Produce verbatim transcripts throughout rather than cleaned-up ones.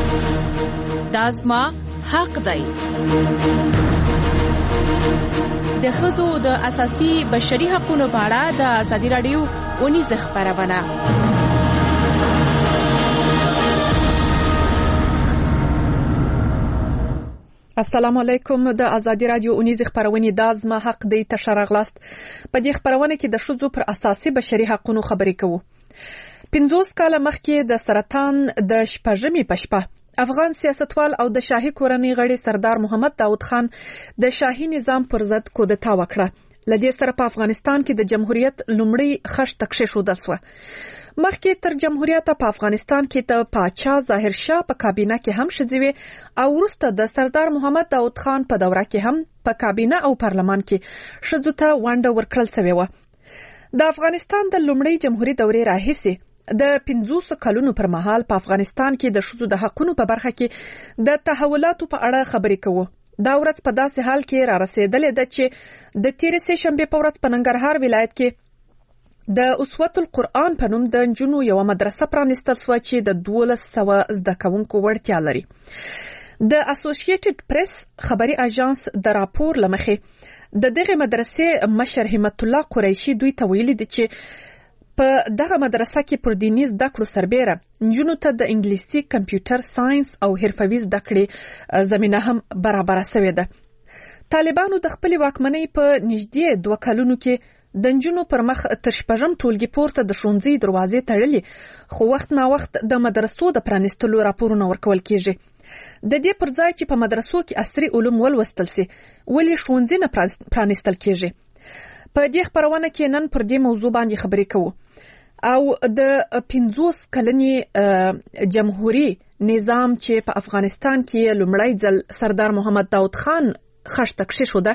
دا زما حق دی. د ښځو د اساسي بشري حقوقو په اړه د ازادي راډیو اونیزه خبرونه. السلام علیکم. د ازادي راډیو اونیزه خبرونه د ازما حق دی تشرغلاست. په دې خبرونه کې د ښځو پر اساسي بشري حقوقو خبرې کوو. پنځوس کاله مخکې د سرطان د شپږمې په شپه افغان سیاستوال او د شاهي کورنۍ غړي سردار محمد داود خان د شاهي نظام پر ضد کودتا وکړه. لدې سره په افغانستان کې د جمهوریت لومړی خښته کښېښودل شوه. مخکې تر جمهوریت په افغانستان کې د پاچا ظاهر شاه په کابینه کې هم ښځې وې او وروسته د سردار محمد داود خان په دوره کې هم په کابینه او پارلمان کې ښځو ته ونډه ورکړل شوې وه. د افغانستان د لومړی جمهوریت دورې راهیسې د پنځوس کلونو پر مهال په افغانستان کې د ښځو د حقوقو په برخه کې د تحولاتو په اړه خبرې کوو. دا ورځ په داسې حال کې را رسیدلې ده چې د تیرې سه شنبې په ورځ په ننګرهار ولایت کې د اسوة القرآن په نوم د نجونو یو مدرسه پرانیستل شوه چې د دولس سوه زده کوونکو وړتیا لري. د اسوسییټډ پریس خبري اژانس د راپور لمخې د دغه مدرسې مشر همت الله قریشي دوی ته ویلي دي چې په دغه مدرسه کې پر دیني زده کړو سربېره نجونو ته د انګلیسي، کمپیوټر ساينس او حرفوي زده کړې زمينه هم برابر شوې ده. طالبانو د خپل واکمنۍ په نږدې دوه کلونو کې د نجونو پر مخ تر شپږم ټولګي پورته د ښوونځي دروازې تړلې، خو وخت نا وخت د مدرسو د پرانیستلو راپورونه ورکول کیږي. د دې پر ځای چې په مدرسو کې عصري علوم ولوستل سي، ولې ښوونځي نه پرانیستل کیږي؟ په دې خبرونه کې نن پر دې موضوع باندې خبرې کوو. او د پنځوس کلنې جمهوریت نظام چې په افغانستان کې لومړی ځل سردار محمد داود خان خښته کښېښوده،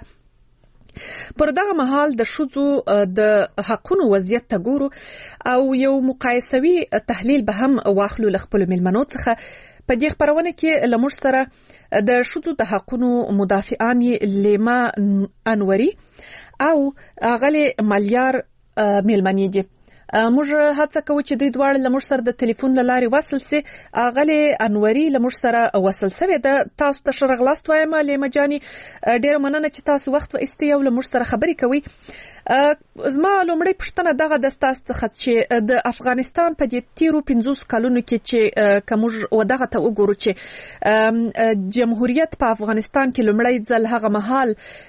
پر دغه مهال د ښځو د حقوقو وضعیت ته ګورو او یو مقایسوي تحلیل به هم واخلو له خپلو مېلمنو څخه. په دې خبرونه کې له موږ سره د ښځو د حقوقو مدافعان لیما انوري او اغلی ملیار مېلمنې دي. موږ هڅه کوو چې دوی دواړه له موږ سره د ټلیفون له لارې وصل سي. اغلی انوري له موږ سره وصل شوی ده. تاسو ته ښه راغلاست وایم لیما جاني. ډېره مننه چې تاسو وخت وایستئ او له موږ سره خبرې کوئ. زما لومړی پوښتنه دغه د ستاسو څخه چې د افغانستان په دې تیرو پنځوس کلونو کې چې که موږ ودغه ته وګورو چې جمهوریت په افغانستان کې لومړی ځل هغه مهال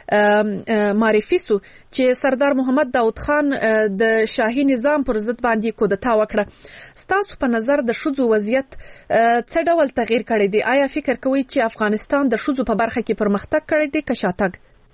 معرفي سو چې سردار محمد داود خان د شاهي نظام پر ضد باندې کودتا وکړه. ستاسو په نظر د ښځو وضعیت څه ډول تغییر کړی دی؟ آیا فکر کوئ چې افغانستان د ښځو په برخه کې پرمختګ کړی دی که شاتګ؟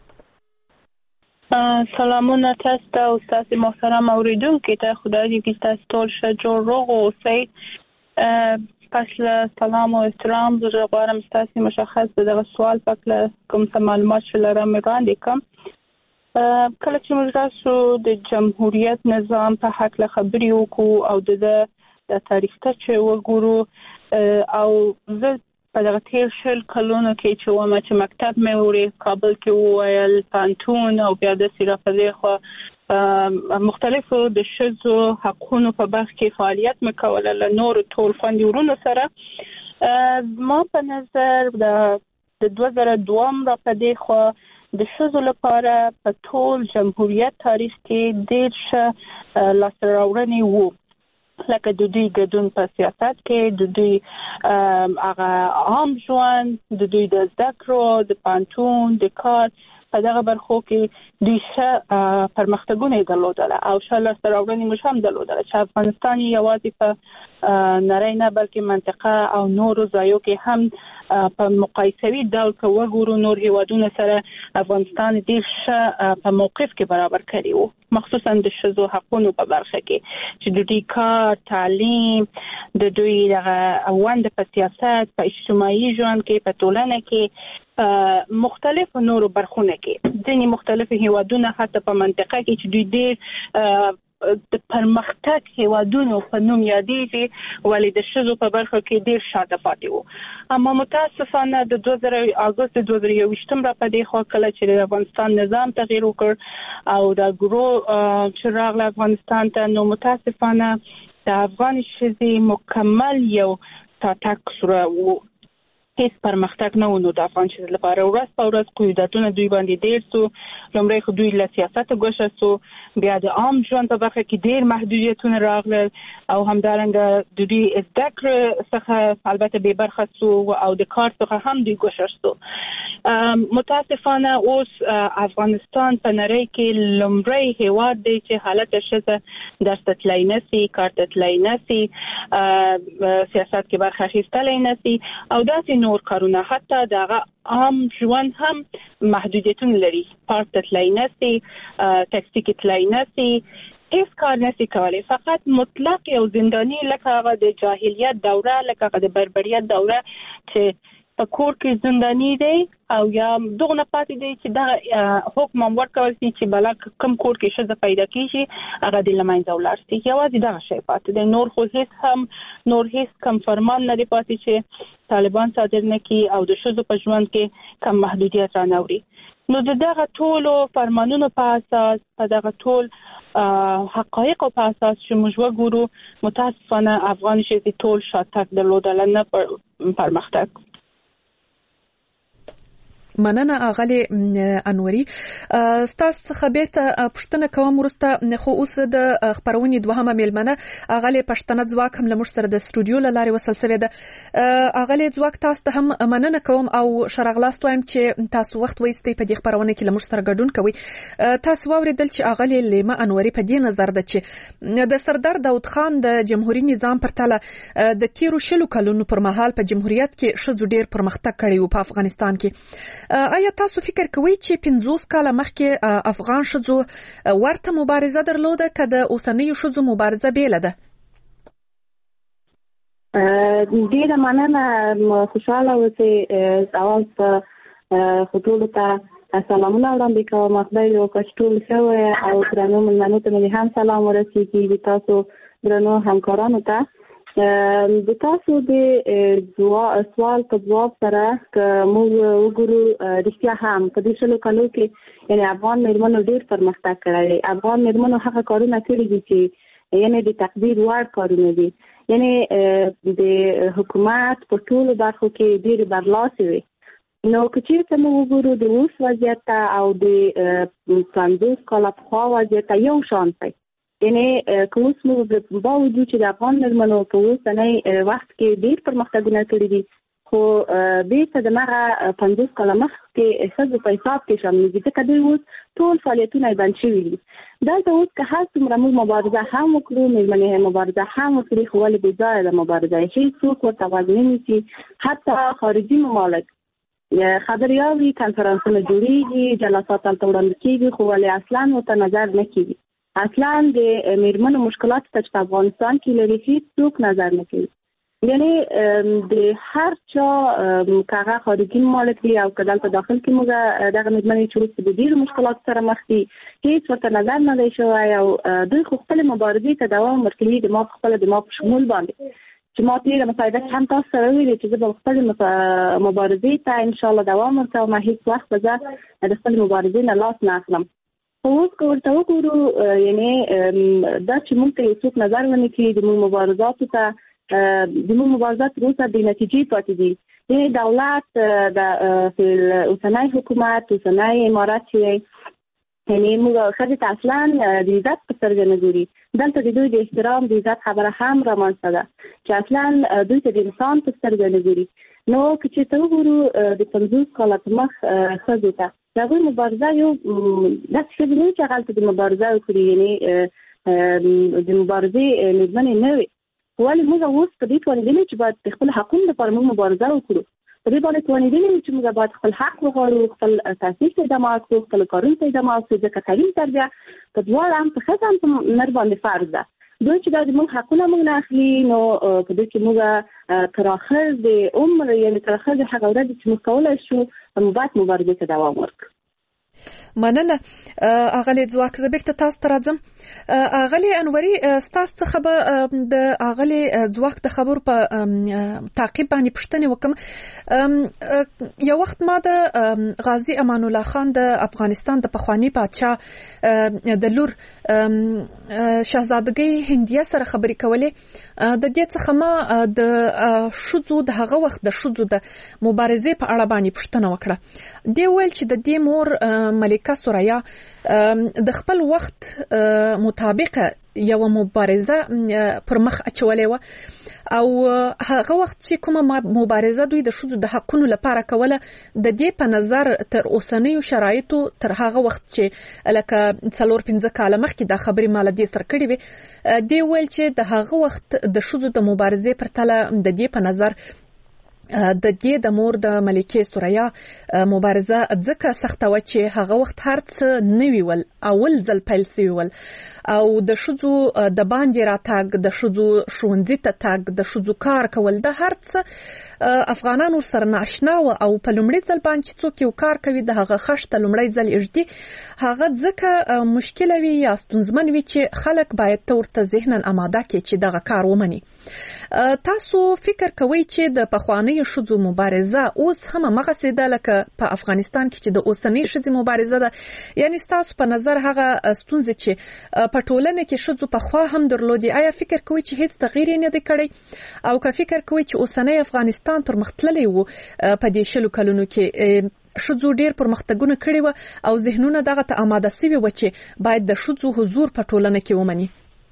سلامونه تاسو ته او تاسو محترم اوریدونکو ته. خدای دې چې تاسو ټول ښه جوړ روغ اوسئ. پس له سلام او احترام زه غواړم تاسو مشخص دغه سوال پکله کوم څه معلومات لرم وړاندې کوم. کله چې موږ تاسو د جمهوریت نظام په حق له خبرې وکړو او د د تاریخ ته چې وګورو او زه په دغه تیر شل کلونو کې چې ومه چې مکتب مې وړې کابل کې وویل، پانتون او بیا د سیرافزې خو مختلفو د ښځو حقونو په برخه کې فعالیت مې کوله له نورو ټول خویندو ورونو سره. ما په نظر د دوه زره دوه را په دې خوا د ښځو لپاره په ټول جمهوریت تاریخ کې ډېر ښه لاسته راوړنې وو، لکه د دوی ګډون په سیاست کې، د دوی هغه عام ژوند، د دوی د زده کړو، د پانتون، د کار په دغه برخو کې دوی ښه پرمختګونه یې درلودله او ښه لاسته راوړنې موږ هم درلودله چې افغانستان یوازې په نړۍ نه بلکې منطقه او نورو ځایو کې هم په مقایسوي ډول که وګورو نور هیوادونه سره افغانستان ډېر ښه په موقف کې برابر کړی وو، مخصوصا د ښځو حقونو په برخه کې چې د دوی کار، تعلیم، د دوی دغه ونډه په سیاست، په اجتماعي ژوند کې، په ټولنه کې، مختلف نورو برخونه کې ځینې مختلف هیوادونه حتی په منطقه کې چې دوی ډېر د پرمختګ هیوادونو په نوم یادېږي ولې د ښځو په برخه کې ډېر شاته پاتې وو. اما متاسفانه د دوه زره اګوست دوه زره یوویشتم را په دې خوا کله چې د افغانستان نظام تغییر وکړ او د ګرو چې راغله افغانستان ته، نو متاسفانه د افغان ښځې مکمل یو تاتک سره وو هیڅ پرمختګ نه ونو د افغان ښځو لپاره. ورځ په ورځ قیوداتونه دوی باندې ډېر سو. لومړی خو دوی له سیاست ګوښه سو، بیا د عام ژوند په برخه کې ډېر محدودیتونه راغلل او همدارنګه د دوی زده کړې څخه البته بې برخه سو او د کار څخه هم دوی ګوښه سو. متاسفانه اوس افغانستان په نړۍ کې لومړی هیواد دی چې حالت ښځه درس ته تللی نشي، کار ته تللی نشي، سیاست کې برخه اخیستلی نشي او داسې نور کارونه، حتی دغه عام ژوند هم محدودیتونه لري. پارک ته تللی نشي، ټکسي کې تللی نشي، هیڅ کار نشي کولی. فقط مطلق یو زنداني لکه هغه د جاهلیت دوره، لکه هغه د بربریت دوره چې په کور کې زنداني دی او یا دغه نه پاتې دی چې دغه حکم هم ورکول شي چې بلا کوم کور کې ښځه پیدا کېږي هغه د له منځه ولاړ شي. یوازې دغه شی پاتې دی، نور خو هیڅ هم نور هیڅ کم فرمان نه دی پاتې چې طالبان صادر نه کړي او د ښځو په ژوند کې کم محدودیت رانوړي. نو د دغه ټولو فرمانونو په اساس، په دغه ټول حقایقو په اساس چې موږ وګورو، متاسفانه افغان ښځې ټول شاتګ درلودل، نه پرمختګ. مننه اغلی انوري. ستاسو څخه بیرته پښتنه کوم ورسته خو اوس د خبرونې دوهمه میلمنه اغلی پښتنه ځواک هم لمر سره د استودیو لاري وصل سوی ده. اغلی ځواک تاسو ته هم مننه کوم او شرغلاست وایم چې تاسو وخت وایستئ په دې خبرونه کې لمر سره ګډون کوي. تاسو واوریدل چې اغلی لیما انوري په دې نظر ده چې د سردار داود خان د جمهوریت نظام پر تله د تیرو شلو کلونو پر مهال په جمهوریت کې ښځو ډیر پرمختګ کړی و په افغانستان کې. آیا تاسو فکر کوئ چې پنځوس کاله مخکې افغان ښځو ورته مبارزه درلوده که د اوسنیو ښځو مبارزه بیله ده؟ ډیره مننه، خوشحاله اوسئ. اول په ټولو ته سلامونه وړاندې کوم. خدای دې وکړي چې ټول ښه وي او درنو مېلمنو ته مې هم سلام ورسېږي، د تاسو درنو همکارانو ته. د تاسو د سوال په جواب سره که موږ وګورو رښتیا هم په دې شلو کالو کې یعنې افغان مېرمنو ډېر پرمختګ کړی دی. افغان مېرمنو هغه کارونه کړي دي چې یعنې د تقدیر وړ کارونه دي، یعنې د حکومت په ټولو برخو کې ډېرې برلاسې وي. نو که چېرته موږ وګورو د اوس وضعیت ته او د پنځوس کاله پخوا وضعیت ته یو شان دی، یعنې که اوس موږ باوجود چې د افغان مېرمنو په اوسنی وخت کې ډېر پرمختګونه کړي دي، خو بېرته د هغه پنځوس کاله مخکې ښځو په حساب کې شامل دي، ځکه دوی اوس ټول فعالیتونه یې بند شوي دي. دلته اوس که هر څومره موږ مبارزه هم وکړو، مېرمنې مبارزه هم وکړي، خو ولې بې ځایه ده مبارزه، هېڅوک ورته غوږ نه نیسي. حتی خارجي ممالک خبرې اوري، کنفرانسونه جوړېږي، جلسات هلته وړاندې کېږي، خو ولې اصلا ورته نظر نه کېږي. اصلا د میرمنو مشکلات ته چې په افغانستان کې لري هیڅوک نظر نه کوي. یعنې د هر چا که هغه خارجي ممالک دي او که دلته داخل کې موږ دغه میرمنې چې وروسته د ډېرو مشکلاتو سره مخ دي، هېڅ ورته نظر نه دی شوی او دوی خو خپلې مبارزې ته دوام ورکوي. د ما په خپله د ما په شمول باندې چې ما تېره مصاحبه کې هم تاسو سره ویلي چې زه به خپلې مبارزې ته انشاءالله دوام ورکوم، هېڅ وخت به زه د خپلې مبارزې نه لاس نه اخلم. خو اوس که ورته وګورو، یعنې دا چې موږ ته یو څوک نظر ونه کړي، د موږ مبارزاتو ته د موږ مبارزات تراوسه بې نتیجې پاتې دي. یعنې دولت د اوسنی حکومت، اوسنی امارت چې یعنې موږ ښځې ته اصلا د عزت په سترګه نه ګوري. دلته د دوی د احترام د عزت خبره هم رامنځته ده چې اصلا دوی ته د انسان په سترګه نه ګوري. نو که چېرته وګورو د پنځوس کاله په مخ ښځو ته د هغوی مبارزه یو داسې ښځې نه وي چې هغلته د مبارزه وکړي، یعنې د مبارزې مېرمنې نه وي. ولې موږ اوس په دې توانېدلي چې باید د خپل حقونو لپاره موږ مبارزه وکړو، په دې باندې توانېدلي چې موږ باید خپل حق وغواړو، خپل تحصیل ته ادامه ورکړو، خپل کارونو ته ادامه ورکړو، ځکه تعلیم تربیه په دواړه هم په ښځه هم په نر باندې فرض ده. دوی چې دا زموږ حقونه موږ نه اخلي، نو په دې کې موږ تر اخر د عمر یعنې تر اخر د هغه ورځې چې موږ کولی شو موږ باید مبارزې ته دوام ورکړو. مننه اغلی ځواک زه بیرته تاسو ته راځم. اغلی انوري ستاسو څخه به د اغلی ځواک د خبر په تعقیب باندې پوښتنه وکم. یو وخت ما د غازی امان الله خان د افغانستان د پخوانی پادشاه د لور شاهزادګۍ هندیه سره خبرې کولې. د دې څخه ما د شذو د هغه وخت د شذو د مبارزې په اړه باندې پوښتنه وکړه. دی ویل چې د دې مور ملکه سوریا د خپل وخت مطابق یو مبارزه پر مخ اچولې و او هغه وخت چې کومه مبارزه دوی د شذو د حقونو لپاره کوله د دې په نظر تر اوسنیو شرایطو تر هغه وخت چې لکه څلور پنځه کاله مخکې دا خبرې مال دې سر کړې وي. دی ویل چې د هغه وخت د شذو د مبارزې پر تله د دې په نظر د دې د مور د ملکه سوریا مبارزه ځکه سخته و چې هغه وخت هر څه نوي ول اول ځل پیل شوی ول او د شذو د باندې راتګ د شذو ښوونځي ته تګ د شذو کار کول د هر څه افغانان سره ناشنا و او په لومړي ځل باندې څوک یو کار کوي د هغه خشته لومړي ځل اجدي هغه ځکه مشکل وي یا ستونزمن وي چې خلک باید تورته ذهنن آماده کړي چې دغه کار ومني. تاسو فکر کوئ چې د پخوانی شذو مبارزه اوس هم هغه سیده لکه په افغانستان کې چې د اوسنۍ شذو مبارزه ده؟ یعنی تاسو په نظر هغه ستونزې چې په ټولنه کې شذو په خوا هم درلودي آیا فکر کوئ چې هیڅ تغییر نه دی کړی او که فکر کوئ چې اوسنۍ افغانستان پرمختللی وو په دې شلو کلونو کې شذو ډیر پرمختګونه کړي و او ذهنونه دغه ته آماده شوي و چې باید د شذو حضور په ټولنه کې ومني؟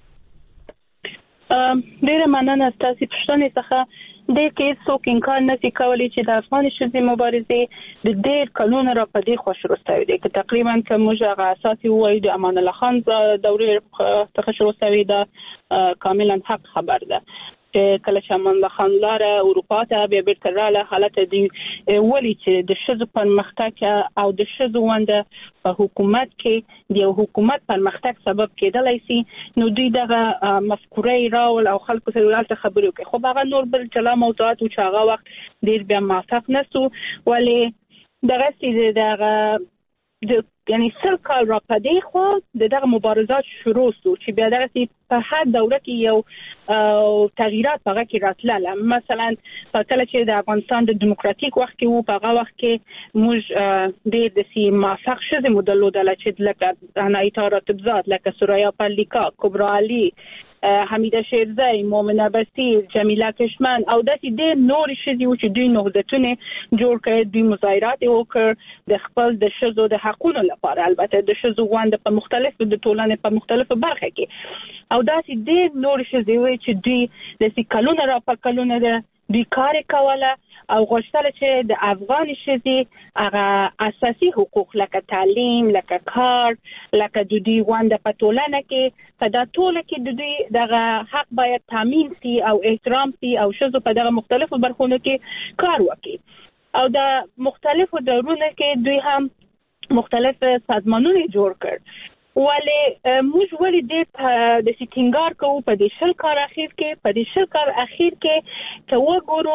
ډیره مننه ستاسو پوښتنې څخه. د کې څوک انکار نشي کولی چې د افغان شذو مبارزې د ډیر کلونو را پدې خوش رسوي دي چې تقریبا که موږ هغه اساسي وایو د امان الله خان دورې څخه شروع شوی ده کاملا حق خبر ده چې کله چې امان الله خان لاره اروپا ته بیا بیرته رااله حالت دی ولی چې د شذو پرمختګ او د شذو ونده په حکومت کې د حکومت پرمختګ سبب کېدلای شي نو دوی دغه مفکورې راول او خلکو سره ورته خبرې کوي. خو هغه نور بل چلا موضوعات او چې هغه وخت ډیر بیا موافق نسو ولی دغه سي دغه د یعنی سل کال را پدې خو دغه مبارزات شروع شو چې بیا دغه په هر دوره کې یو تغییرات هغه کې راتلل. مثلا په کله چې د افغانستان د دیموکراتیک وخت کې وو په هغه وخت کې موږ د دسي موافق شذو مدل ودل چې لکه عنایت راتبزاد لکه سوریا پالیکا کبرا علی حمیده شیرزی مومنه بصیر جمیله کشمن او داسې ډېر نور شذي و چې دوی نهضتونه جوړ کړي دوی مظاهرات وکړ د خپل د شذو د حقونو لپاره البته د شذو ونده په مختلفو د ټولنې په مختلفو برخه کې او داسې ډېر نور شذي و چې دوی د کلونو را په کلونو د دوی کار کوله او غوښتل چې د افغان شذي هغه اساسي حقوق لکه تعلیم لکه کار لکه د دوی ونده په ټولنه کې په دا ټوله کې د دوی دغه حق باید تامین شي او احترام شي او شذو په دغه مختلفو برخونو کې کار وکړي او د مختلفو دورونو کې دوی هم مختلف سازمانونه جوړ کړ. ولی موږ ولې د د سټینګار کوو په دې شل کال اخیر کې په دې شل کال اخیر کې چې وګورو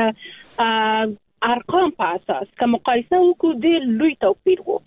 د ارقام په اساس که مقایسه وکړو ډېر لوی توپیر وو.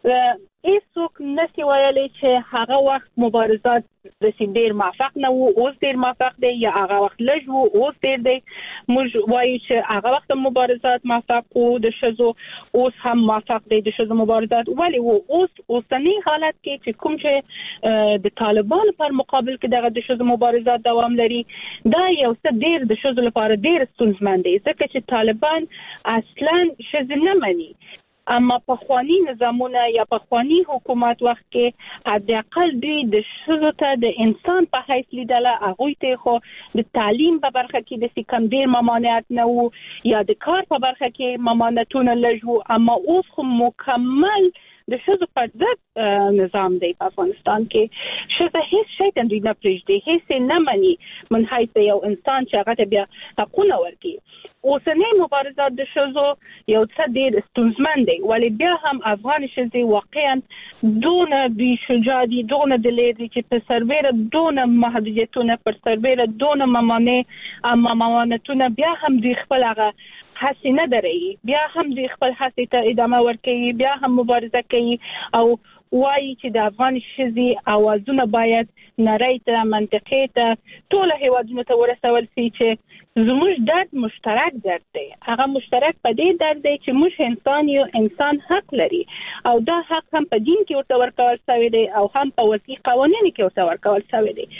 هیڅوک نشي ویلی چې هغه وخت مبارزات داسې ډېر موفق نه وو اوس ډېر موفق دی یا هغه وخت لږ وو اوس ډېر دی. موږ وایو چې هغه وخت مبارزات موفق وو د ښځو اوس هم موفق دی د ښځو مبارزات ولې وو اوس اوسني حالت کې چې کوم چې د طالبانو پر مقابل کې دغه د ښځو مبارزات دوام لري دا یو څه ډېر د ښځو لپاره ډېر ستونزمن دی ځکه چې طالبان اصلا ښځې نه مني اما پخوانی نظامونه یا پخوانی حکومت وخت کې حداقل دوی د ښځو ته د انسان په حیث لیدله هغوی ته خو د تعلیم په برخه کې د کم ډېر ممانعت نه وو یا د کار په برخه کې ممانعتونه لږ وو اما اوس خو مکمل د ښځو پر ضد نظام دی په افغانستان کې. ښځه هیڅ شی ته دوی نه پرېږدي هیڅ یې نه مني من حیث یو انسان چې هغه ته بیا حقونه ورکړي. اوسنۍ مبارزات د ښځو یو څه ډېر ستونزمن دی ولې بیا هم افغان ښځې واقعا دونه دوی شجاع دي دونه دلیر دي چې په سربیره دونه محدودیتونه پر سربیره دونه ممانع اما ممانعتونه بیا هم دوی خپل هغه هڅې نه درېږي، بیا هم دوی خپل هڅې ته ادامه ورکوي، بیا هم مبارزه کوي او وایي چې د افغان ښځې اوازونه باید نړۍ ته، منطقې ته، ټولو هیوادونو ته ورسول شي چې زموږ درد مشترک درد دی. هغه مشترک په دې درد دی چې موږ انسان یو، انسان حق لري او دا حق هم په دین کې ورته ورکول شوی دی او هم په وضعي قوانینو کې ورته ورکول شوی دی.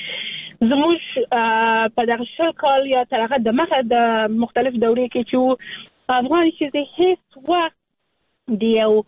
زموږ په دغه شل کال یا تر هغه دمخه د مختلف دورې کې چې افغان ښځې هیڅ وخت د یو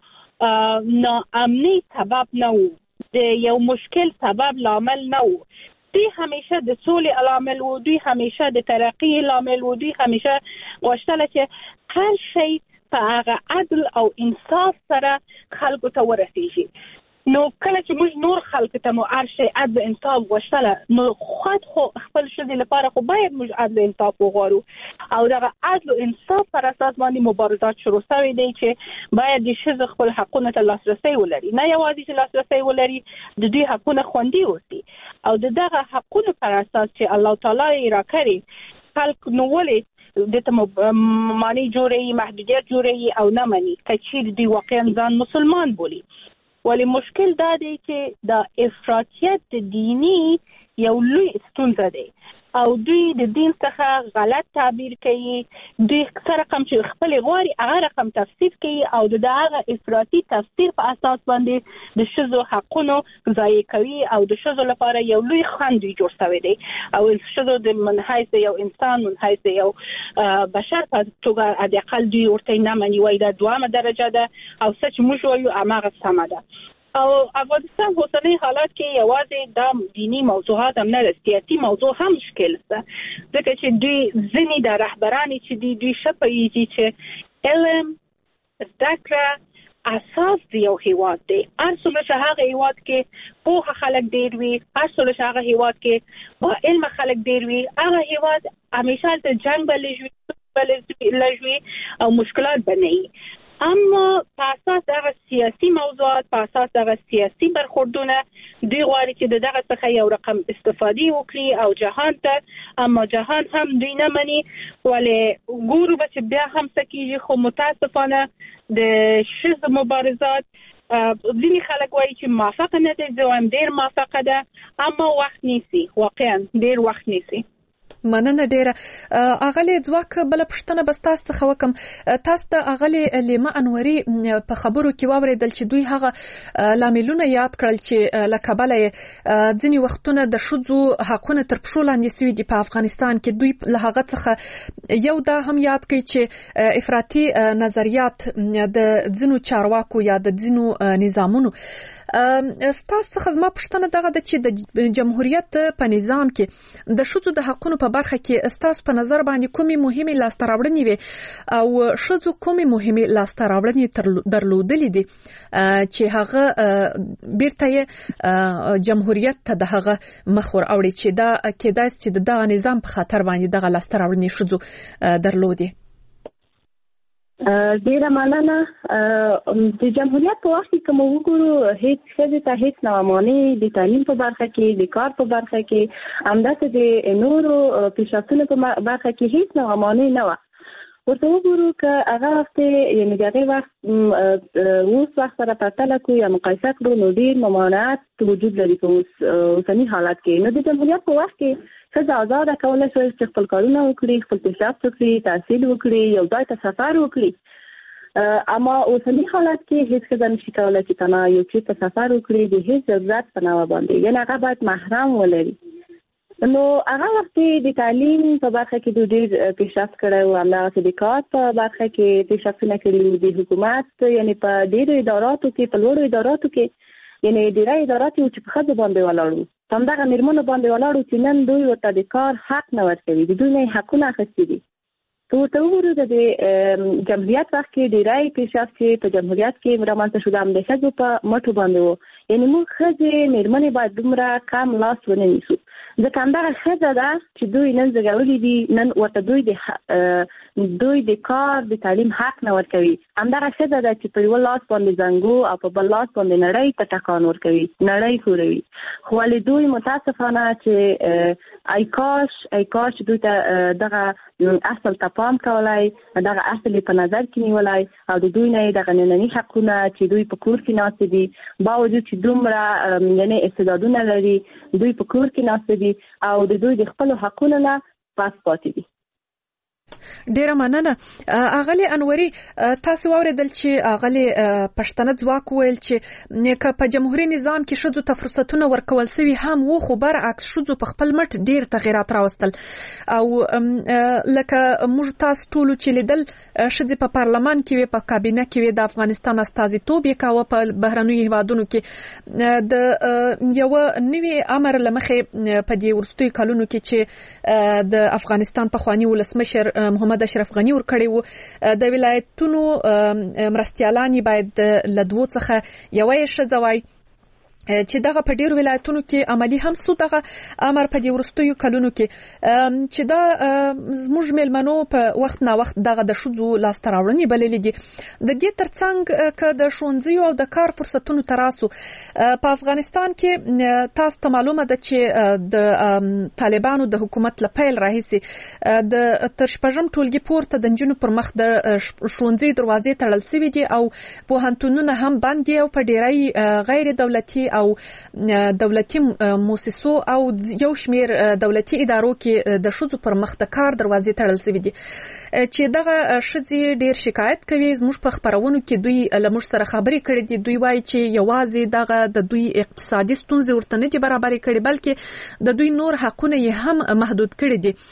ناامنۍ سبب نه وو، د یو مشکل سبب لامل نه وو. دوی همیشه د سولې لامل وو، دوی همیشه د ترقی لامل وو، دوی همیشه غوښتل چې هر شی په هغه عدل او انصاف سره خلکو ته ورسیږي. نو کله چې موږ نور خلکو ته مو هر شی عدل او انصاف غوښتله، نو خود خو خپل ښځې لپاره خو باید موږ عدل او انصاف وغواړو او دغه عدل او انصاف پر اساس باندې مبارزات شروع شوي دی چې باید د ښځو خپل حقونو ته لاسرسی ولري، نه یوازې چې لاسرسی ولري، د دوی حقونه خوندي اوسي او د دغه حقونو پر اساس چې الله تعالی یې راکړي خلک نو ولې د ته معنی جوړوي، محدودیت جوړوي او نه مني که چیرې دوی واقعا ځان مسلمان بولي. ولی مشکل دا دی چې د افراطیت دینی یو لوی ستونزه دی او دوی د دین څخه غلط تعبیر کوي، دوی څه رقم چې خپل غواړي هغه رقم تفسیر کوي او د هغه افراطي تفسیر په اساس باندې د ښځو حقونو ضایع کوي او د ښځو لپاره یو لوی خنډ جوړ شوی دی او ښځو د من حیث یو انسان، من حیث یو بشر په توګه حداقل دوی ورته نه مني، وایي دا دویمه درجه ده او څه چې موږ وایو هماغه سمه ده. او افغانستان اوسنی حالات کې یوازې د دینی موضوعات هم نه، سیاسي موضوع هم مشکل ده، ځکه چې دوی ځینې د رهبرانی چې دوی دوی ښه پوهېږي چې علم زده کړه اساس د یو هیواد دی. هر څومره چې هغه هیواد کې پوهه خلک ډېر وي، هر څومره چې هغه هیواد کې با علم خلک ډېر وي، هغه هیواد همیشه د جنګ به لږ وي او مشکلات به نه وي. اما په اساس دغه سیاسي موضوعات، په اساس دغه سیاسي برخوردونه دوی غواړي چې د دغه څخه یو رقم استفادې وکړي او جهان ته، اما جهان هم دوی نه مني. ولې ګورو به چې بیا هم څه کېږي، خو متاسفانه د ښځو مبارزات ځینې خلک وایي چې موافقه نه دی، زه وایم ډېر موافقه ده، اما وخت نیسي، واقعا ډېر وخت نیسي. مننه ډیره. اغلی ځواک بل پښتنه بس تاسو څخه وکم، تاسو ته اغلی لیما انوري په خبرو کې واوریدل چې دوی هغه لاملونه یاد کړل چې لکبل ځینی وختونه د شذو حقونه تر پښو لاندې سوي دي په افغانستان کې. دوی له هغه څخه یو دا هم یاد کړي چې افراطي نظریات د ځینو چارواکو یا د ځینو نظامونو. تاسو څخه زما پښتنه دغه د چې د جمهوریت په نظام کې د شذو د حقونو په برخه کې تاسو په نظر باندې کومې مهمه لاسته راوړنې وي او شذو کومې مهمه لاسته راوړنې درلودلې دي چې هغه بیرته جمهوریت ته د هغه مخور اوړي چې دا کېدای چې د دغه نظام په خاطر باندې دغه لاسته راوړنې شذو درلودي. ډیره مننه. د جمهوریت په وخت کې کوم وګورو هیڅ ښځې ته هیڅ نامانع د تعلیم په برخه کې، د کار په برخه کې، همداسې د نورو پیشرفتونو په برخه کې هیڅ نامانع نه وه. ورته وګورو که هغه وخت یعنې د هغې وخت اوس وخت سره پرتله کړو یا مقایسه کړو نو ډېر ممانعت وجود لري په اوسني حالات کې. نو د جمهوریت په وخت کې ښځه آزاده کولی شوی چې خپل کارونه وکړي، خپل پیشرفت وکړي، تحصیل وکړي، یو ځای ته سفر وکړي. اما اوسني حالات کې هیڅ ښځه نشي کولی چې تنها یو چیز ته سفر وکړي د هیڅ ضرورت په نامه باندې، یعنې هغه باید محرم ولري. نو هغه وخت د تعلیم په برخه کې دوی ډېر پیشرفت کړی و، همدغسې د کار په برخه کې پیشرفتونه کړي وو، د حکومت یعنې په ډېرو اداراتو کې، په لوړو اداراتو کې یعنې ډېری ادارات یو چې په ښځو باندې ولاړ وو، په همدغه مېرمنو باندې ولاړ وو چې نن دوی ورته د کار حق نه ورکوي، د دوی نه یې حقونه اخیستي دي. که ورته وګورو د جمهوریت وخت کې ډېری پیشرفت چې په جمهوریت کې رامنځته شو د همدې ښځو په مټو باندې وو. یعنې موږ ښځې مېرمنې باید دومره کم لاس ونه نیسو، ځکه همدغه ښځه ده چې دوی نن زېږولي دي، نن ورته دوی د دوی د کار د تعلیم حق نه ورکوي. همدغه ښځه ده چې په یوه لاس باندې زنګو او په بل لاس باندې نړۍ ته ټکان ورکوي، نړۍ ښوروي. خو ولې دوی متاسفانه چې ای کاش ای کاش دوی ته دغه اصل ته پام کولای، دغه اصل په نظر کې نیولای او د دوی نه دغه ننني حقونه چې دوی په کور کې ناست دي، باوجود چې دومره یعنی استعدادونه لري، دوی په کور کې ناست دي او د دوی د خپل حقونو نه پاس پاتې دي. ډیره مننه. اغلی انوري، تاسو واوریدل چې اغلی پښتنه ځواک ویل چې که په جمهوریت نظام کې شذو ته فرصتونه ورکول سوي هم وو، خو برعکس شذو په خپل مټ ډیر تغیرات راوستل او لکه موږ تاسو ټول چې لیدل شذې په پارلمان کې وي، په کابینه کې وي، د افغانستان استازیتوب یې کاوه په بهرنیو هیوادونو کې. د یو نوي امر لمخې په دې ورستوي کلونو کې چې د افغانستان پخوانی ولسمشر محمد اشرف غنی ور کړی وو، د ولایتونو مرستیالانی باید لدوو څخه یو یې شځوي چې دغه په ډیرو ولایتونو کې عملی هم سو دغه امر په دې ورستیو کلونو کې چې دا زموږ ملمنو په وخت نا وخت دغه د شذو لاسته راوړنې بللې دي. د دې ترڅنګ که د ښوونځیو او د کار فرصتونو تراسو په افغانستان کې تاسو ته معلومه ده چې د طالبانو د حکومت لپیل راهیسي د تر شپږم ټولګي پورته د نجونو پر مخ د ښوونځي دروازې تړل شوې دي او پوهنتونونه هم بند دي او په ډیری غیر دولتي او دولتي مؤسسو او یو شمیر دولتي ادارو کې د شذو پر مخ د کار دروازې تړل شوې دي چې دغه شذې ډیر شکایت کوي. زموږ په خبرونو کې دوی لمر سره خبرې کړې دي، دوی وایي چې یوازې دغه د دوی اقتصادي ستونزې ورته نه دي برابرې کړې، بلکې د دوی نور حقونه یې هم محدود کړي دي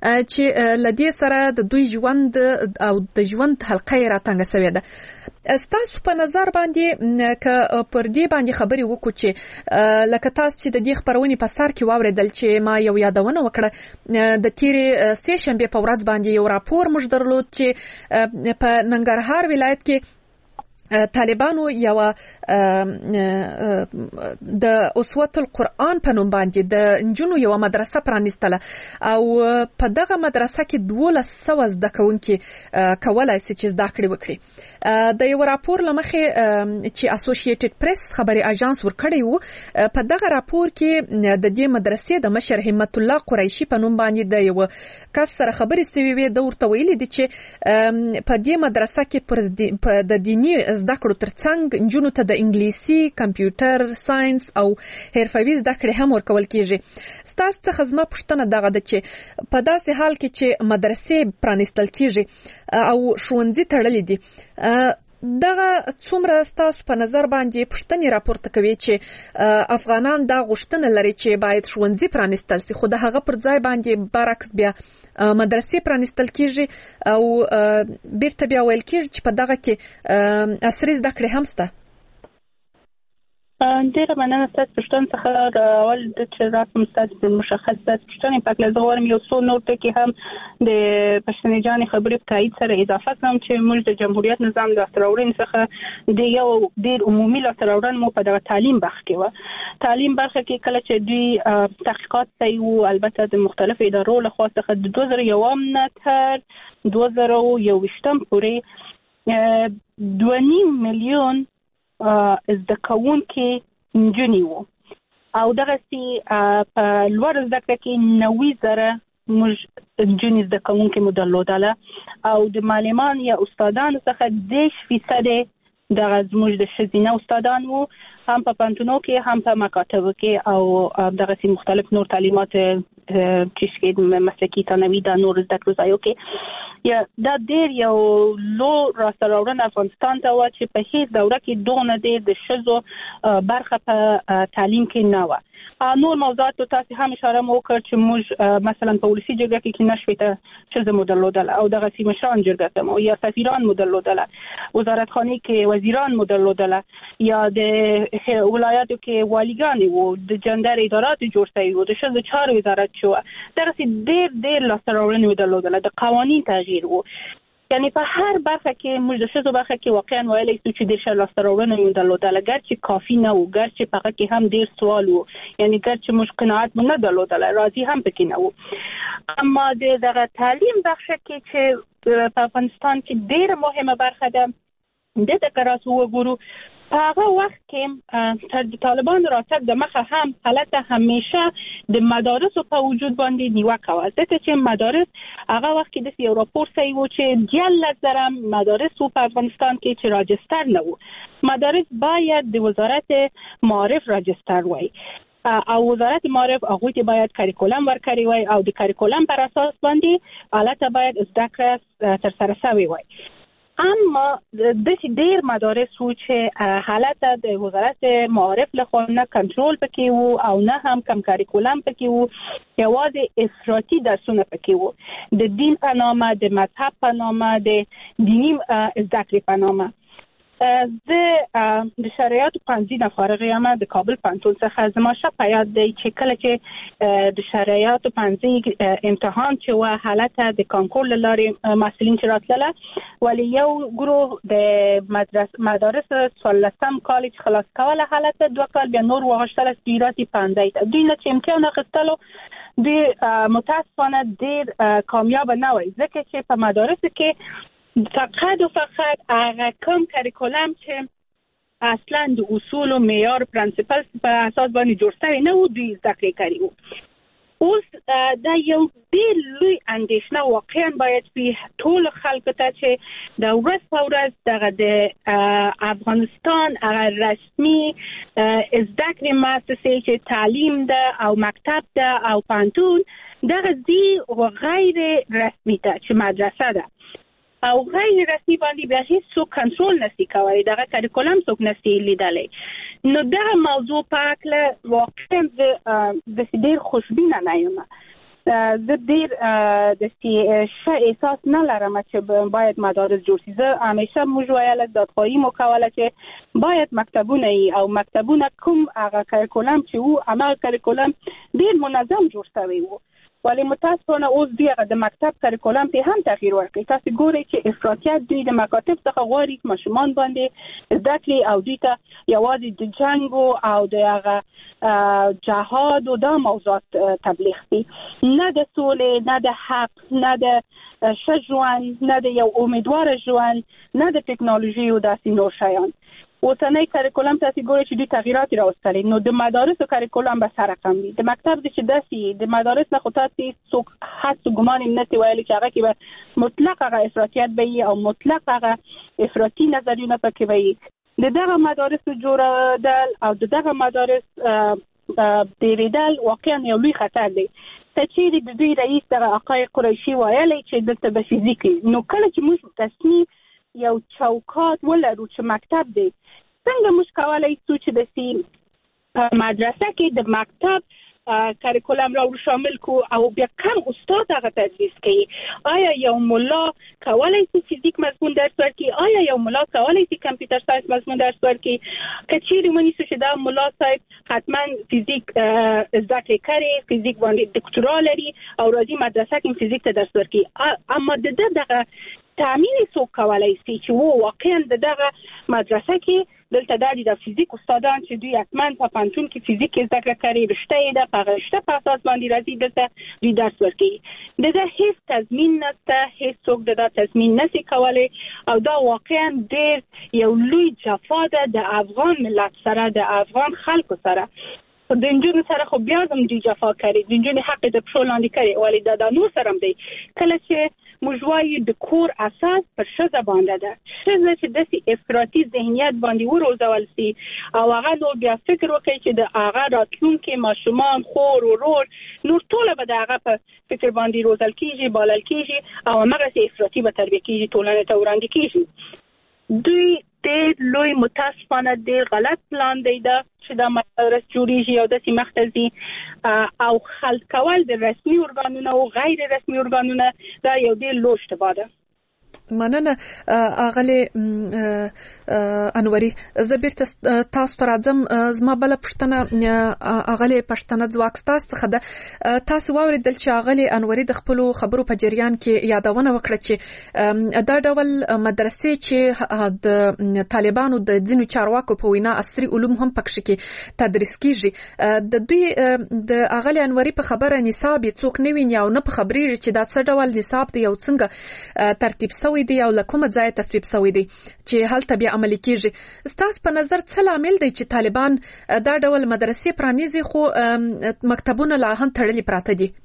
چې لدې سره د دوی ژوند او د ژوند حلقه یې راتنګه شوې ده. ستاسو په نظر باندې که پر دې باندې خبرې وکړو چې لکه تاسو چې د دې خبرونې په سر کې واوریدل چې ما یو یادونه وکړه د تیرې سه شنبه په ورځ باندې یو راپور موږ درلود چې په ننګرهار ولایت کې طالبانو یو د اسوة القرآن په نوم باندې د نجونو یو مدرسه پرانیستله او په دغه مدرسه کې دولس سوه زده کوونکي کولای شي چې زده کړې وکړي. د یو راپور لمخې چې اسوسییټډ پریس خبري اژانس ورکړی وو، په دغه راپور کې د دې مدرسې د مشر همت الله قریشي په نوم باندې د یو کس سره خبرې شوې وي. د ورته ویلي دي چې په دې مدرسه کې په د دیني زده کړو ترڅنګ نجونو ته د انګلیسي، کمپیوټر ساينس او حرفوي زده کړې هم ورکول کیږي. ستاسو څخه زما پوښتنه دغه ده چې په داسې حال کې چې مدرسې پرانیستل کیږي او ښوونځي تړلي دي، دغه څومره ستاسو په نظر باندې پوښتنې راپورته کوي چې افغانان دا غوښتنه لري چې باید ښوونځي پرانیستل شي، خو د هغه پر ځای باندې برعکس بیا مدرسې پرانیستل کیږي او بیرته بیا ویل کیږي چې په دغه کې عصري زده کړې هم شته. ډیره مننه ستاسو پوښتنې څخه. اول د چې راسم ستاسو پر مشخص ستاسو پوښتنې پاک له غواړم یو څو نور ټکي هم د پښتنې جانې خبرې په تایید سره اضافه کړم چې موږ د جمهوریت نظام د لاسته راوړنې څخه د یو ډیر عمومي لاسته راوړنه مو په دغه تعلیم برخه کې و. تعلیم برخه کې کله چې دوی تحقیقات کوي او البته د مختلفو ادارو له خوا څخه د دوه زره یوم نه تر دوه زره یوویشتم پورې دوه نیم میلیون زده کوونکي نجونې وو او دغسې په لوړ زده کړه کې نوي زره موږ نجونې زده کوونکي مو درلودله او د معلمان یا استادانو څخه دېرش فیصده دغه زموږ د ښځینه استادان وو، هم په پوهنتونو کې هم په مکاتبو کې او دغسې مختلف نور تعلیمات چې مسلکي ثانوي دا نور زده کړو ځایو کې. یا دا ډېر یو لو راسته راوړنه افغانستان ته وه چې په هیڅ دوره کې دغونه ډېر د ښځو برخه په تعلیم کې نه وه. نور موضوعات تاسو هم اشاره مو وکړ چې موږ مثلا په ولسي جرګه کې کې نشویته ښځه مو درلودله او دغسې مشران جرګه ته مو یا سفیران مو درلودله، وزارتخانې کې وزیران مو درلودله، یا د ولایاتو کې والیګانې وو، د جندر ادارات جوړ شوي وو، د ښځو چارو وزارت شو، دغسې ډېر ډېر لاسته راوړنې مو درلودله، د قوانین تغییر وو. یعنی په هر برخه کې موږ د ښځو برخه کې واقعا ویلی شو چې ډېر ښه لاسته راوړنه مو درلودله، ګرچې کافي نه وو، ګرچې په هغه کې هم ډېر سوال وو، یعنی ګرچې موږ قناعت مو نه درلودله، راضي هم پکې نه وو. اما د دغه تعلیم برخه کې چې په افغانستان کې ډېره مهمه برخه ده، دې ته که راسو وګورو هغه وخت کې تر طالبان راتګ د مخه هم حالت همیشه د مدارسو په وجود باندې نیوکه و، ځکه چې مدارس هغه وخت کې د یو راپور صحیح و چې دیارلس زره مدارس په افغانستان کې چې راجستر نه وو. مدارس باید د وزارت معارف راجستر وای او وزارت معارف هغه ته باید کریکولم ورکړي وای او د کریکولم پر اساس باندې حالت باید زده کړه تر سره شوی وای. اما د ډیر مدارس وو چې حالت د وزارت معارف له خوا نه کنټرول پکې وو او نه هم کم کریکولم پکې وو، یوازې افراطي درسونه پکې وو د دین په نامه، د مذهب په نامه، د دینی زده کړې په نامه. زه د شرایطو پنځه نه فارغ یم د کابل پوهنتون څخه. زما ښه په یاد دی چې کله چې د شرایطو پنځه امتحان چې و حالت د کانکور له لارې محصلین چې راتلله، ولی یو ګروه د مدرس مدارس څوارلسم کال چې خلاص کوله حالت دوه کال بیا نور وغوښتل سپیراتي پنځه ته دوی نه چې امتحان اخیستلو د متاسفانه ډیر کامیاب نه وای، ځکه چې په مدارسو کې فقط و فقط هغه کم کریکولم چې اصلا د اصول و معیار پرنسپل په اساس باندې جوړ شوی نه و دوی زده کړې کړي وو. اوس دا یو ډېر لوی اندېښنه واقعا باید په ټولو خلکو ته چې د ورځ په ورځ دغه د افغانستان هغه رسمي زده کړې مؤسسې چې تعلیم ده او مکتب ده او پوهنتون دغه دي غیر رسمي ده چې مدرسه ده او غیر رسمي باندې بیا هیڅ څوک کنټرول نشي کولی، دغه کریکولم څوک نشي لیدلی. نو دغه موضوع په اړه واقعا د ډېر خوشبینه نه یم. زه ډېر د ښه احساس نه لرم چې باید مدارس جوړ شي. زه همیشه موږ ویله دادخواهي مو کوله چې باید مکتبونه وي او مکتبونه کوم هغه کریکولم چې وو هماغه کریکولم ډېر منظم جوړ شوی وو، ولی متاسفانه اوس دوی هغه د مکتب کریکولم ته هم تغییر ورکړي. تاسو ګورئ چې افراطیت دوی د مکاتب څخه غواړي چې ماشومان باندې زده کړي او دوی ته یوازې د جنګ او د هغه جهاد او د موضوعات تبلیغ کړي، نه د سولې، نه د حق، نه د ښه ژوند، نه د یو امیدواره ژوند، نه د ټکنالوژي او داسې نور شیان. اوسنۍ کریکولم تاسو ګورئ چې دوی تغییرات راوستلي، نو د مدارسو کریکولم به سره کم وي. د مکتب د چې داسې د مدارس نه خو تاسو څوک حس ګمان نه دی ویلي چې هغه کې به مطلق هغه افراطیت به وي او مطلق هغه افراطي نظریونه پکې به وي. د دغه مدارسو جوړېدل او د دغه مدارس ډېرېدل واقعا یو لوی خطر دی. ته چیرې د دوی رئیس دغه آقای قریشي ویلی چې دلته به فیزیک وي، نو کله چې موږ تصمیم یو چوکات ولرو چې مکتب دی، څنګه موږ کولی شو چې د سیم په مدرسه کې د مکتب کریکولم را شامل کو او بیا کم استاد هغه تدریس کوي؟ آیا یو ملا کولی شي فیزیک مضمون درس ورکړي؟ آیا یو ملا کولی شي کمپیوټر ساینس مضمون درس ورکړي؟ که چیرې ونیسو چې دا ملا صاحب حتما فیزیک زده کړې کړي، فیزیک باندې دکترا لري او راځي مدرسه کې فیزیک ته درس ورکړي، اما د ده دغه تامین څوک کولی شي چې و واقعا د دغه مدرسه کې دلته دا د فیزیک استادان چې دوی حتما په پوهنتون کې فیزیک زده کړه کوي، رشته یې ده، په هغه رشته په اساس باندې راځي دلته دوی درس ورکوي. د ده هیڅ تضمین نشته، هیڅ څوک د دا تضمین نشي کولی او دا واقعا ډېر یو لوی جفا ده د افغان ملت سره، د افغان خلکو سره. د نجونو سره خو بیا هم دوی جفا کوي، د نجونو حق د پښو لاندې کوي، ولې دا د نور سره هم دی. کله چې موږ وایو د کور اساس پر ښځه باندې ده، ښځه چې داسې افراطي ذهنیت باندې وروزول شي او هغه نور بیا فکر وکړي چې د هغه راتلونکي ماشومان، خور، ورور، نور ټوله به د هغه په فکر باندې روزل کېږي، بالل کېږي او همغسې افراطي به تربیه کېږي، ټولنې ته وړاندې کېږي. دوی ډېر لوی متاسفانه ډېر غلط پلان دی ده چې دا مدارس جوړیږي او داسې مخته ځي او خلط کول د رسمي ارګانونو او غیر رسمي ارګانونو دا یو ډېر لوی اشتباه ده. مننه اغلی انوري. زه بیرته تاسو ته راځم. زما بله پوښتنه اغلی پښتنه ځواک ستاسو څخه ده. تاسو واورېدل چې اغلی انوري د خپلو خبرو په جریان کې یادونه وکړه چې دا ډول مدرسې چې د طالبانو د ځینو چارواکو په وینا عصري علوم هم پکښې کې تدریس کیږي، د دوی د اغلی انوري په خبره نصاب یې څوک نه ویني او نه په خبرېږي چې دا څه ډول نصاب دی او څنګه ترتیب سوی شوی دی او له کومه ځای تصویب شوی دی چې هلته بیا عملي کیږي. ستاسو په نظر څه لامل دی چې طالبان دا ډول مدرسې پرانیزي خو مکتبونه لا هم تړلي پراته دي؟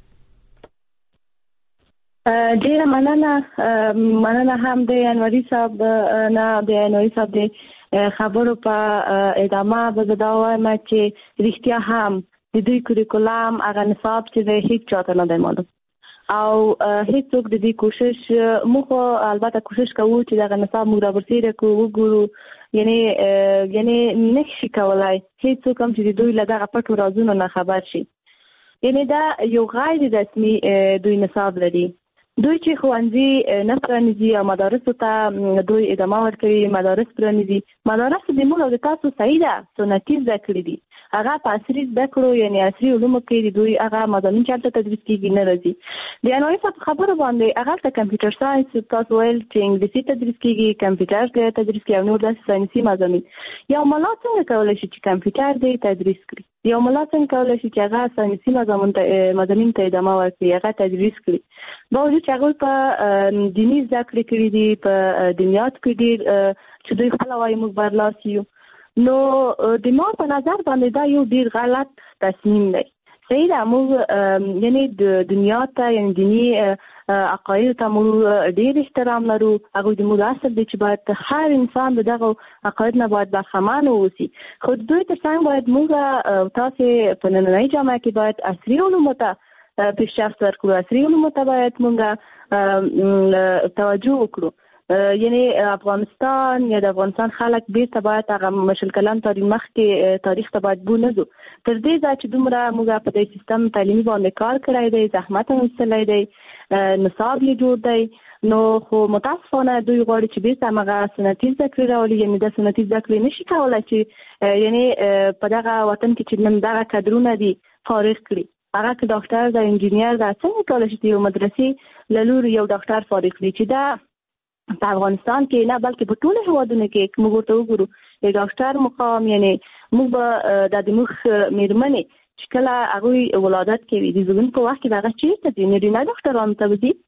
ډیره مننه مننه هم د انوري صاحب نه د انوري صاحب د خبرو په ادامه به دا وایم چې رښتیا هم د دوی کوریکولم هغه نصاب چې د هیڅ چاته نه دی معلوم او هیڅوک د دې کوشش موږ البته کوشش کوو چې دغه نصاب موږ راورسېره کوو وګورو یعنی یعنی نشي کولای هیڅوک هم چې دوی له دغه پټو رازونو نه خبر شي. یعنی دا یو غیر رسمي دوی نصاب لري. دوی چې ښوونځي نه پرانیزي او مدارسو ته دوی ادامه ورکوي، مدارس پرانیزي. مدارس د موږ او د تاسو صحیح ده سنتي زده کړې دي، هغه په عصري زده کړو یعنی عصري علومو کې دوی هغه مضامین چې هلته تدریس کېږي نه راځي. د انوري صاحب خبرو باندې هغه ته کمپیوټر ساینس تاسو ویل چې انګلیسي تدریس کېږي، کمپیوټر تدریس کېږي او نور داسې ساینسي مضامین. یو ملا څنګه کولی شي چې کمپیوټر دی تدریس کړي؟ یو ملا څنګه کولی شي چې هغه ساینسي مضامین ته ادامه ورکړي، هغه تدریس کړي؟ باوجود چې هغوی په دیني زده کړې کړي دي، په دنیات کې ډېر چې دوی خپله وایي موږ برلاسی یو. نو د ما په نظر باندې دا یو ډیر غلط تصمیم دی. صحیح ده موږ یعنی د دنیا ته یعنی دینی عقاید ته موږ ډیر احترام لرو، هغوی د موږ اصل دی چې باید هر انسان د دغه عقاید نه باید برخمن واوسي. خو دوی تر څنګ باید موږ تاسې په نننۍ جامعه کې باید عصري علومو ته پیشرفت ورکړو، عصري علومو ته باید موږ توجه وکړو. یعنی افغانستان یا د افغانستان خلک بیرته باید هغه مشل کلام تاریخ مخکې تاریخ ته باید بونځو. تر دې ځای چې دومره موږ په دې سیستم تعلیمي باندې کار کړی دی، زحمت هم ایستلی دی، نصاب یې جوړ دی، نو خو متاسفانه دوی غواړي چې بیرته همغه سنتي زده کړې راولي. یعنې د سنتي زده کړې نشي کولی چې یعنې په دغه وطن کې چې نن دغه کدرونه دي فارغ کړي. هغه که ډاکټر ده، انجینیر ده، څنګه کولی شي چې یو مدرسې له لوري یو ډاکټر فارغ کړي چې دا په افغانستان کې نه بلکې په ټولو هېوادونو کې موږ ورته وګورو د ډاکټر مقام یعنې موږ به دا د موږ مېرمنې چې کله هغوی ولادت کوي د زیږون په وخت کې به هغه چېرته ځي؟ نارینه ډاکټرانو ته به ځي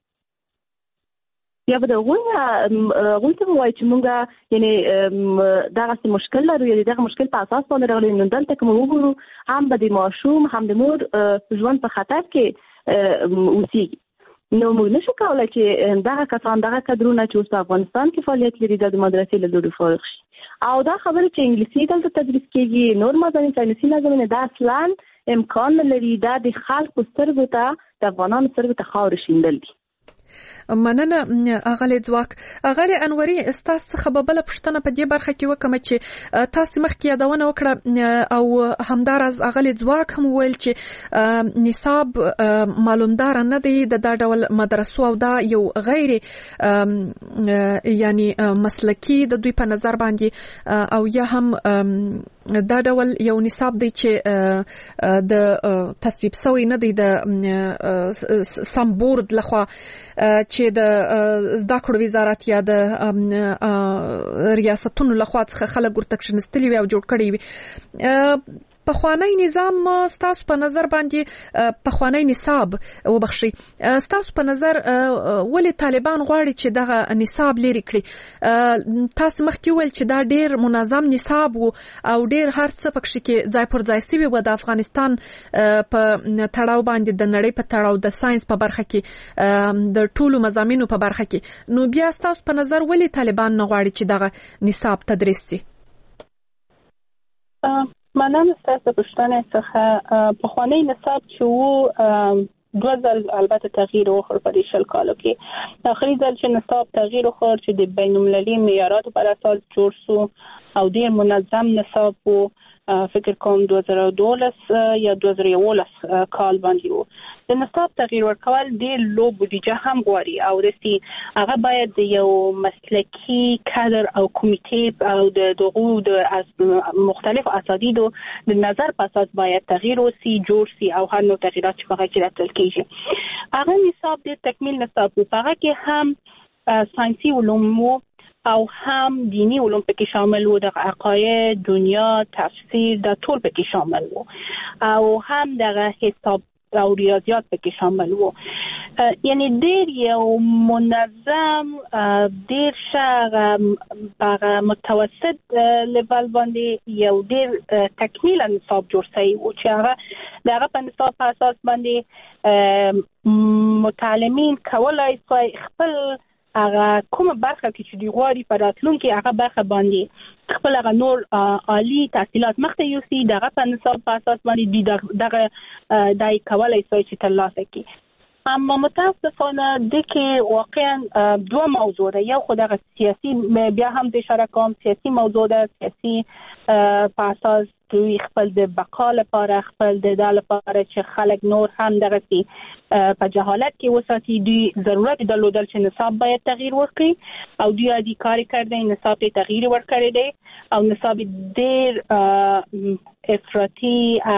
یا به د هغوی هغوی ته به وایي چې موږ یعنې دغسې مشکل لرو یا د دغه مشکل په اساس باندې راغلی. نو دلته که موږ وګورو هم به د ماشوم هم د مور ژوند په خطر کې اوسېږي. نو موږ نشو کولی چې دغه کسان دغه کدرونه چې اوس په افغانستان کې فعالیت لري دا د مدرسې له لوري فارغ شي. او دا خبره چې انګلیسي دلته تدریس کېږي، نور مضامین ساینسي مضامین، دا اصلا امکان نه لري. دا د خلکو سترګو ته د افغانانو سترګو ته خاورې شیندل دي. مننه اغلی ځواک. اغلی انوري ستاسو څخه به بله پوښتنه په دې برخه کې وکړم چې تاسو مخکې یادونه وکړه او همداراز اغلی ځواک هم وویل چې نصاب معلومدار نه دی د دا ډول مدرسو او دا یو غیر یعنی مسلکی د دوی په نظر باندې او یا هم دا ډول یو نصاب دی چې د تصویب شوی نه دی د سم بورد لخوا چې د زده کړو وزارت یا د ریاستونو لخوا څخه خلک ورته کښېنستلي وي او جوړ کړي وي. پخوانی نظام ستاسو په نظر باندې پخوانی نصاب وبخشي ستاسو په نظر ولې طالبان غواړي چې دغه نصاب لري کړي؟ تاسو مخکې ویل چې دا ډیر منظم نصاب وو او ډیر هر څه پکې کې ځای پر ځای سوي و د افغانستان په تړاو باندې د نړۍ په تړاو د ساينس په برخه کې د ټولو مضامینو په برخه کې. نو بیا ستاسو په نظر ولې طالبان نه غواړي چې دغه نصاب تدریس شي؟ مننه ستاسو پوښتنې څخه. پخوانی نصاب چې وو دوه ځل البته تغییر وکړ په دې شل کالو کې. آخري ځل چې نصاب تغییر وکړ چې د بین المللي معیاراتو پر اساس جوړ شو او ډیر منظم نصاب وو. فکر کوم دوه زره او دولس یا دوه زره او یولس کال باندې وو. د نصاب تغییر ورکول ډیر لو بودیجه هم غواړي او رسي هغه باید د یو مسلکی کادر او کمیټې او د دغه د مختلف اساتیدو د نظر په اساس باید تغییر وسی جوړ سي او هر نوع تغییرات چې هغه کې راتل کیږي. هغه نصاب د تکمیل نصاب په هغه کې هم ساينسي علوم او هم دینی علوم پکې شامل وو، د عقاید، دنیا، تفسیر د ټول پکې شامل وو او هم د حساب او ریاضیات پکې شامل وو. یعنی ډیر یو منظم ډیر ښه هغه متوسط لیول باندې یو ډیر تکمیل نصاب جوړ شوی و چې هغه د هغه په نصاب په اساس باندې متعلمین کولای شي خپل هغه کومه برخه کې چې دی غواړي په راتلونکي هغه برخه باندې خپل هغه نور عالی تحصیلات مخته یوسي دغه په نصاب په اساس باندې دغه دای کولای شي چې ترلاسه کړي. اما متاسفانه د کې واقعا دوه موضوع ده، یو خو دغه سیاسي بیا هم د اشاره کوم سیاسي موضوع ده، سیاسي په اساس دوی خپل د بقا لپاره خپل د دال لپاره چې خلک نور هم دغه سي په جهالت کې وساتي دوی ضرورت درلودل چې نصاب باید تغییر وکړي او دوی ادي کاری کړی نصاب ته تغییر ورکړی دی او نصاب ډېر افراطي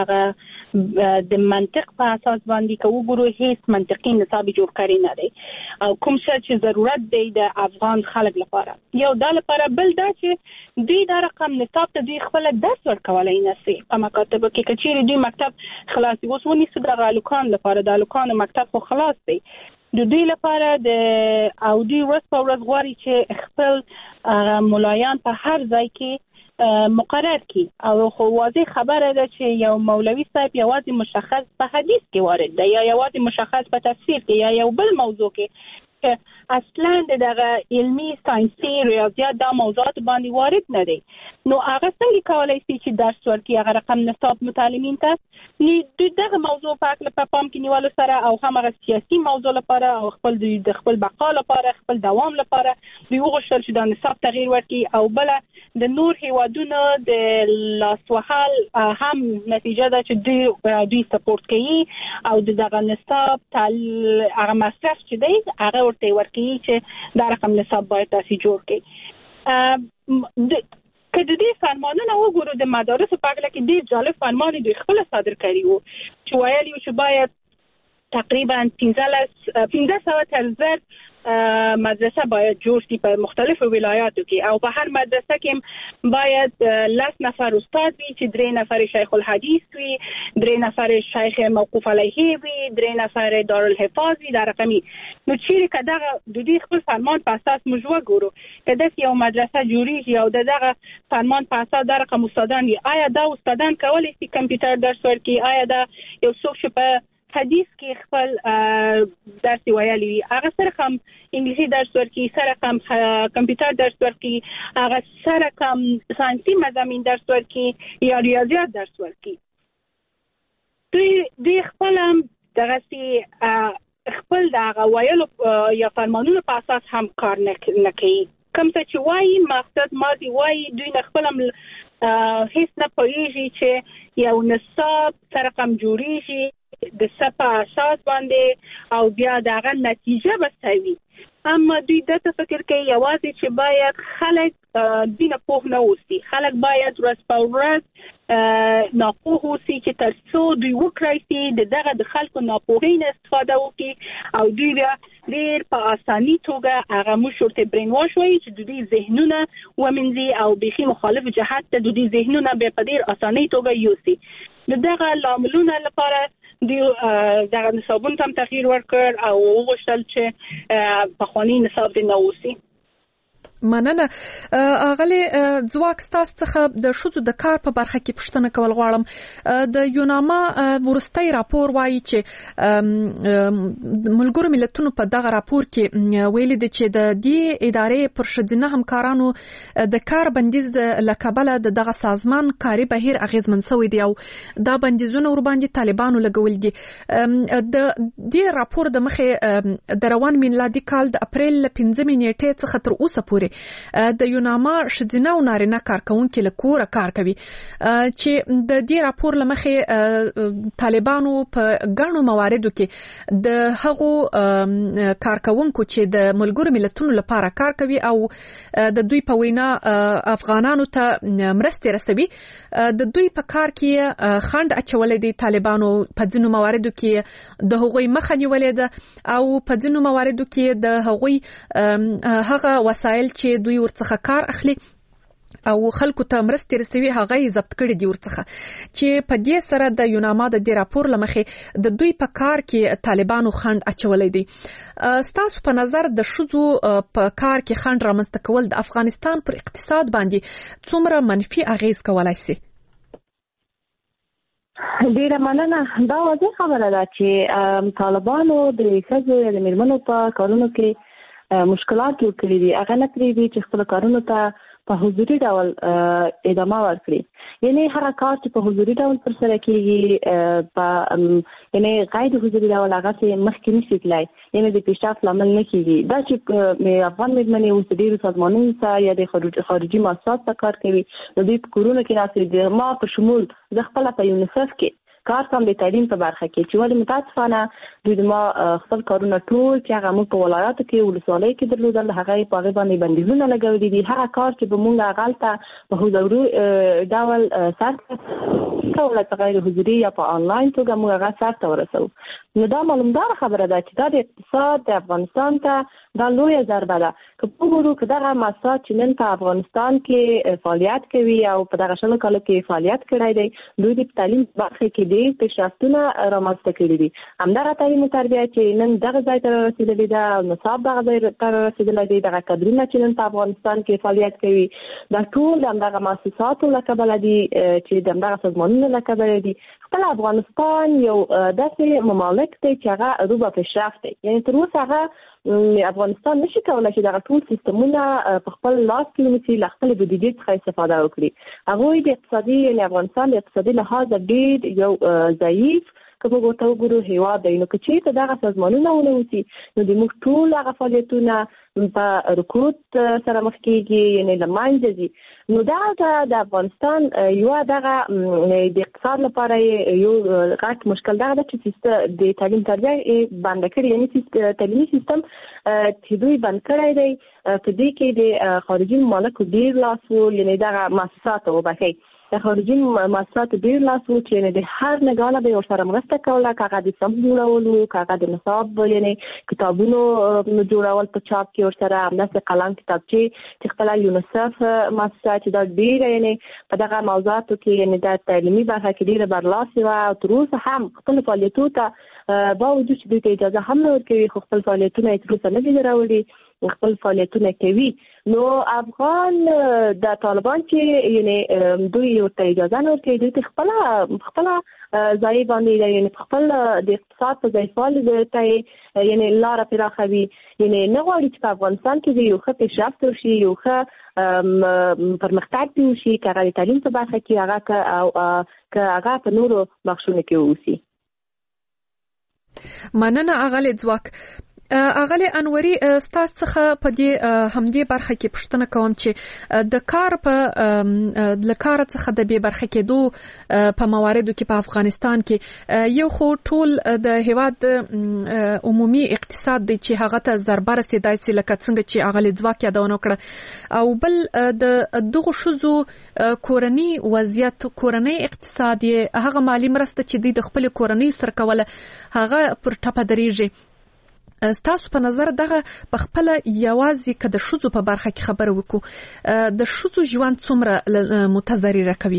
هغه د منطق په اساس باندې کوو ګورو هیڅ منطقي نصاب جوړ کړی نه دی او کوم څه چې ضرورت دی د افغان خلک لپاره یو د لپاره بل دا چې دوی دا رقم نصاب ته دوی خپل درس ورکولای نه سي په مکاتب کې کچېری دوی مکتب خلاص اوس ونی څه د غالکان لپاره د غالکان مکتب خو خلاص دی د دوی لپاره د او دوی ورځ په ورځ غواړي چې خپل ملایان په هر ځای کې مقرر کی او خو واضح خبره ده چې یو مولوی صاحب یوازې مشخص په حدیث کې وارد دی یا یوازې مشخص په تفسیر کې یا یو بل موضوع کې اصلا دغه علمی ساينسي ریاضیات دا موضوعات باندې وارد نه دي نو هغه څنګه کولای شي چې درس ورکړي هغه رقم نصاب متعلمین ته نو دغه موضوع په اړه په پام کې نیولو سره او هغه سیاسي موضوع لپاره او خپل د خپل بقا لپاره خپل دوام لپاره دوی وغوښتل چې دا نصاب تغییر ورکړي او بل د نور هیوادونو د لاسوهل هم نتیجه ده چې دوی دوی سپورټ کوي او دغه نصاب تل هغه مصرف چې دی هغه ورته ورکړي چې دا رقم نصاب باید تاسو جوړ کړئ. که د دې فرمانونه وګورو د مدارس په اړه کې ډېر جالب فرمان دوی خپل صادر کړی وو چې ویلي چې باید تقریبا پنځه سوه تر زر مدرسه باید جوړ شي په مختلفو ولایاتو کې او په هر مدرسه کې باید لس نفر استاد وي چې درې نفر شیخ الحدیث وي درې نفر شیخ موقوف علیه وي درې نفر دارالحفاظ وي دا رقمي نو چیرې که دغه د دې خپل فرمان په اساس موږ وګورو که داسې یو مدرسه جوړیږي او د دغه فرمان په اساس دا رقم استادان وي آیا دا استادان کولی شي کمپیوټر درس ورکړي آیا دا یو څوک چې په حدیث کې خپل درس ویلي وي هغه سره هم انګلیسي درس ورکړي سره هم کمپیوټر درس ورکړي هغه سره هم ساينسي مضامین درس ورکړي یا ریاضیات درس ورکړي دوی دوی خپل هم دغه خپل دغه ویلو یا فرمانونو په اساس هم کار نه کوي کوم څه چې وایي مقصد ماضي وایي دوی نه خپل هم هیڅ نه پوهیږي چې یو نصاب سره هم جوړیږي د صفه اساس باندې او بیا دغه نتیجه بسوي اما دوی د فکر کوي یوازې چې باید خلک دینه پوه نه اوسي خلک باید ورځ په ورځ ناپوه اوسي چې تر څو دوی وکړي چې دغه د خلکو ناپوهۍ نه استفاده وکړي او دوی بیا ډېر په اساني توګه هغه موږ ورته برین واش وایي چې د دوی ذهنونه ومنځي او بيخي مخالف جهت ته د دوی ذهنونه به په ډېر اساني توګه یوسي دغه لاملونه لپاره دی دغه نصابون تم تغییر ورکړ او وغوښتل چې په خواني نصاب دی نووسی مننه اغلی ځواک ستاسو څخه د شوزو د کار په برخه کې پوښتنه کول غواړم د یوناما ورستۍ راپور وایي چې ملګرو ملتونو په دغه راپور کې ویلي دي چې د دې ادارې پر شذینه همکارانو د کار بندیز لکبله د دغه سازمان کاري بهیر اغیزمن شوی دی او دا بندیزونه ور باندې طالبانو لګول دي د دې راپور د مخه د روان میلادي کال د اپریل پنځمې نیټې څخه تر اوسه پورې د یوناما شذینه او نارینه کارکونکو له کوره کار کوي چې د دې راپور لمخه طالبانو په ګڼو مواردو کې د هغو کارکونکو چې د ملګرو ملتونو لپاره کار کوي او د دوی په وینا افغانانو ته مرستې رسوي د دوی په کار کې خند اچولې دي طالبانو په ځینو مواردو کې د هغوی مخه نیولې ده او په ځینو مواردو کې د هغوی هغه وسایل چې دوی ورڅخه کار اخلي او خلکو ته مرستې رسوي هغه یې ضبط کړي دي ورڅخه چې په دې سره د یوناما د دې راپور لمخې د دوی په کار کې طالبانو خند اچولې دي. ستاسو په نظر د شذو په کار کې خند رامنځته کول د افغانستان پر اقتصاد باندې څومره منفي اغیز کولای شي؟ ډیره مننه. دا واضح خبره ده چې طالبانو د ښځو یا د میرمنو په کارونو کې مشکلات جوړ کړي دي. هغه نه پرېږدي چې خپل کارونو ته په حضوري ډول ادامه ورکړي. یعنی هر کار چې په حضوري ډول پر سره کیږي په یعنی غیر حضوري ډول هغه چې مخکې نشي تلای، یعنی د پیشرفت لامل نه کیږي. دا چې افغان میرمنې اوس ډیرو سازمانونو سره یا د خارجي مؤسسات سره کار کوي، د دوی په کورونو کې ناسې د ما په شمول د خپل په یونیسف کې کار کوم د تعلیم په برخه کې چې ولې متاسفانه دوی د ما خپل کارونه ټول چې هغه موږ په ولایاتو کې ولسوالۍ کې درلودل هغه په هغه باندې بندیزونه لګولي دي. هغه کار چې به موږ غلطه په حضوري ډول سره کوله په غیر حضوري یا په آنلاین توګه موږ هغه سره ورسو. نو دا معلومدار خبره ده چې دا د اقتصاد د افغانستان ته دا لویه ضربه ده. که وګورو که دغه مؤسسات چې نن په افغانستان کې فعالیت کوي او په دغه شلو کالو کې فعالیت کړی دی، دوی د تعلیم برخه کې ډېر پیشرفتونه رامنځته کړي دي. همدغه تعلیم او تربیه چې نن دغه ځای ته رسېدلې ده او نصاب دغه ځای ته رسېدلی دی، دغه کادرونه چې نن په افغانستان کې فعالیت کوي، دا ټول د همدغه مؤسساتو له کبله دي چې د همدغه سازمانونو له کبله دي. خپل افغانستان یو داسې ممالک دی چې هغه روبه پیشرفت دی. یعنی تر اوسه هغه افغانستان نشي کولی چې دغه ټول سیستمونه په خپل لاس کې ونیسي، له خپل بودیجې څخه استفاده وکړي. هغوی د اقتصادي یعنی افغانستان د اقتصادي لحاظ ډېر یو ضعیف که موږ ورته وګورو هېواد دی. نو که چېرته دغه سازمانونه ونه اوسي نو د موږ ټول هغه فعالیتونه په رکود سره مخ کېږي، یعنی له منځه ځي. نو دا د افغانستان یوه دغه د اقتصاد لپاره یو غټ مشکل دغه ده چې د تعلیم تربیه بنده کړي، یعنی تعلیمي سیستم چې دوی بند کړی دی په دې کې د خارجي ممالکو ډېر لاس و، یعنی دغه مؤسسات وبخښئ د خارجي مؤسساتو ډېر لاس و چې یعنې د هر نګاله به یې ورسره مرسته کوله، که هغه د صنف جوړولو، که هغه د نصاب یعنې کتابونو جوړول په چاپ کې ورسره، همداسې قلم کتابچې چې خپله یونیسف مؤسسه چې دا ډېره یعنې په دغه موضوعاتو کې یعنې د تعلیمي برخه کې ډېره برلاسې وه او تر اوسه هم خپلو فعالیتونو ته باوجود چې دوی ته اجازه هم نه ورکوي، خو خپل فعالیتونه یې تر اوسه نه دي راوړي، خپل فعالیتونه کوي. نو افغان د طالبان چې یعنی دوی ورته اجازه نه ورکوي، دوی ته خپله خپله ځای باندې یعنی خپل د اقتصاد په ځایوالي ته یعنی لاره پراخوي، یعنی نه غواړي چې په افغانستان کې یو ښه پیشرفت وشي، یو ښه پرمختګ دې وشي، که هغه د تعلیم په برخه کې هغه او که هغه په نورو بخشونو کې واوسي. مننه اغلې ځواک. اغلی انوري ستاسو څخه په دې همدې برخه کې پوښتنه کوم چې د کار په لکار څخه د به برخه کېدو په مواردو کې په افغانستان کې یو خو ټول د هیواد عمومي اقتصاد دی چې هغه ته ضربه رسیدای سي لکه څنګه چې اغلی ځواک یادونه کړه، او بل د دغه شذو کورنی وضعیت کورنی اقتصاد هغه مالی مرسته چې د خپل کورنی سره کوله هغه پر ټاپه درېږي. ستاسو په نظر دغه په خپل یوازې که د شذو په برخه کې خبره وکړو د شذو ژوند څومره متضرره کوي؟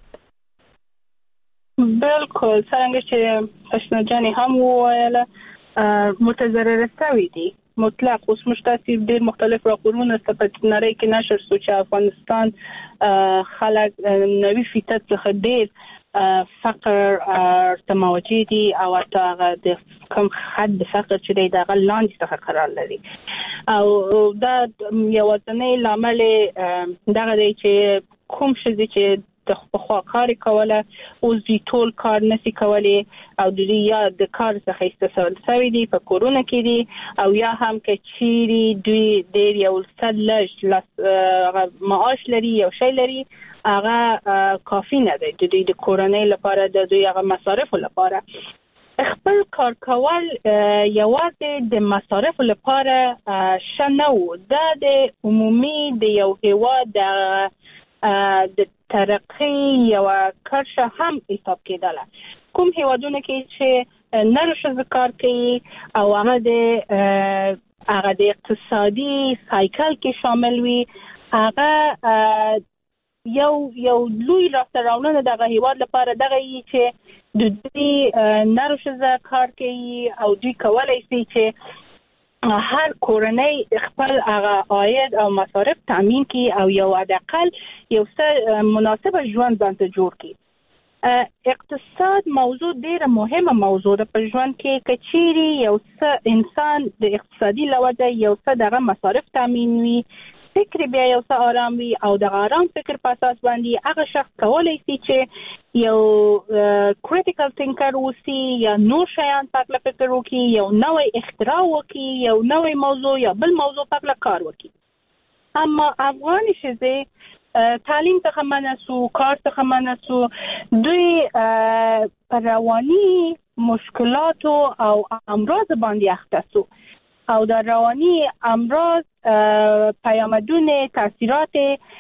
بالکل څنګه چې پښتنه جانې هم وویله متضرره شوي دي مطلق. اوس موږ تاسې ډېر مختلف راپورونه په نړۍ کې نشر شو چې افغانستان خلک نوي فیصد څخه ډېر فقر تموجه دي او هغه د کوم حد فقر چې دی دغه لاندې څخه قرار لري، او دا یوازینی لامل دغه دی چې کوم ښځې چې د پخوا کار کوله اوس دوی ټول کار نشي کولی او دوی یا د کار څخه استثمار شوي دي، په کورونه کې دي، او یا هم که چیرې دوی ډېر یو څه لږ معاش لري یو شی لري هغه کافی نه دی د دوی د کورنۍ لپاره، د دوی هغه مصارفو لپاره. خپل کار کول یوازې د مصارفو لپاره ښه نه و، دا د عمومي د یو هیواد د ترقی یوه کرښه هم حساب کېدله. کوم هیوادونه کې چې نرو ښځو کار کوي او هغه د هغه د اقتصادي سایکل کې شامل وي، هغه یو یو لوی لاسته راوړنه دغه هیواد لپاره دغه یي چې د دوی نر ښځه کار کوي او دوی کولی شي چې هر کورنۍ خپل هغه عاید او مصارف تامین کړي او یو حداقل یو څه مناسب ژوند باندې جوړ کړي. اقتصاد موضوع ډیره مهمه موضوع ده په ژوند کې، که چیرې یو څه انسان د اقتصادي لوجه یو څه دغه مصارف تامین وي، فکر بیا یو څه آرام وي او د آرام فکر په اساس باندې هغه شخص کولی شي چې یو کریټیکل تینکر اوسي یا نور شیان په اړه فکر وکړي، یو نوی اختراع وکړي، یو نوی موضوع یا بل موضوع په اړه کار وکړي. اما افغاني ښځې تعلیم څخه منع سو، کار څخه منع سو، دوی پر رواني مشکلاتو او امراض باندې اخته سو او د رواني امراض پیامدونه تاثیرات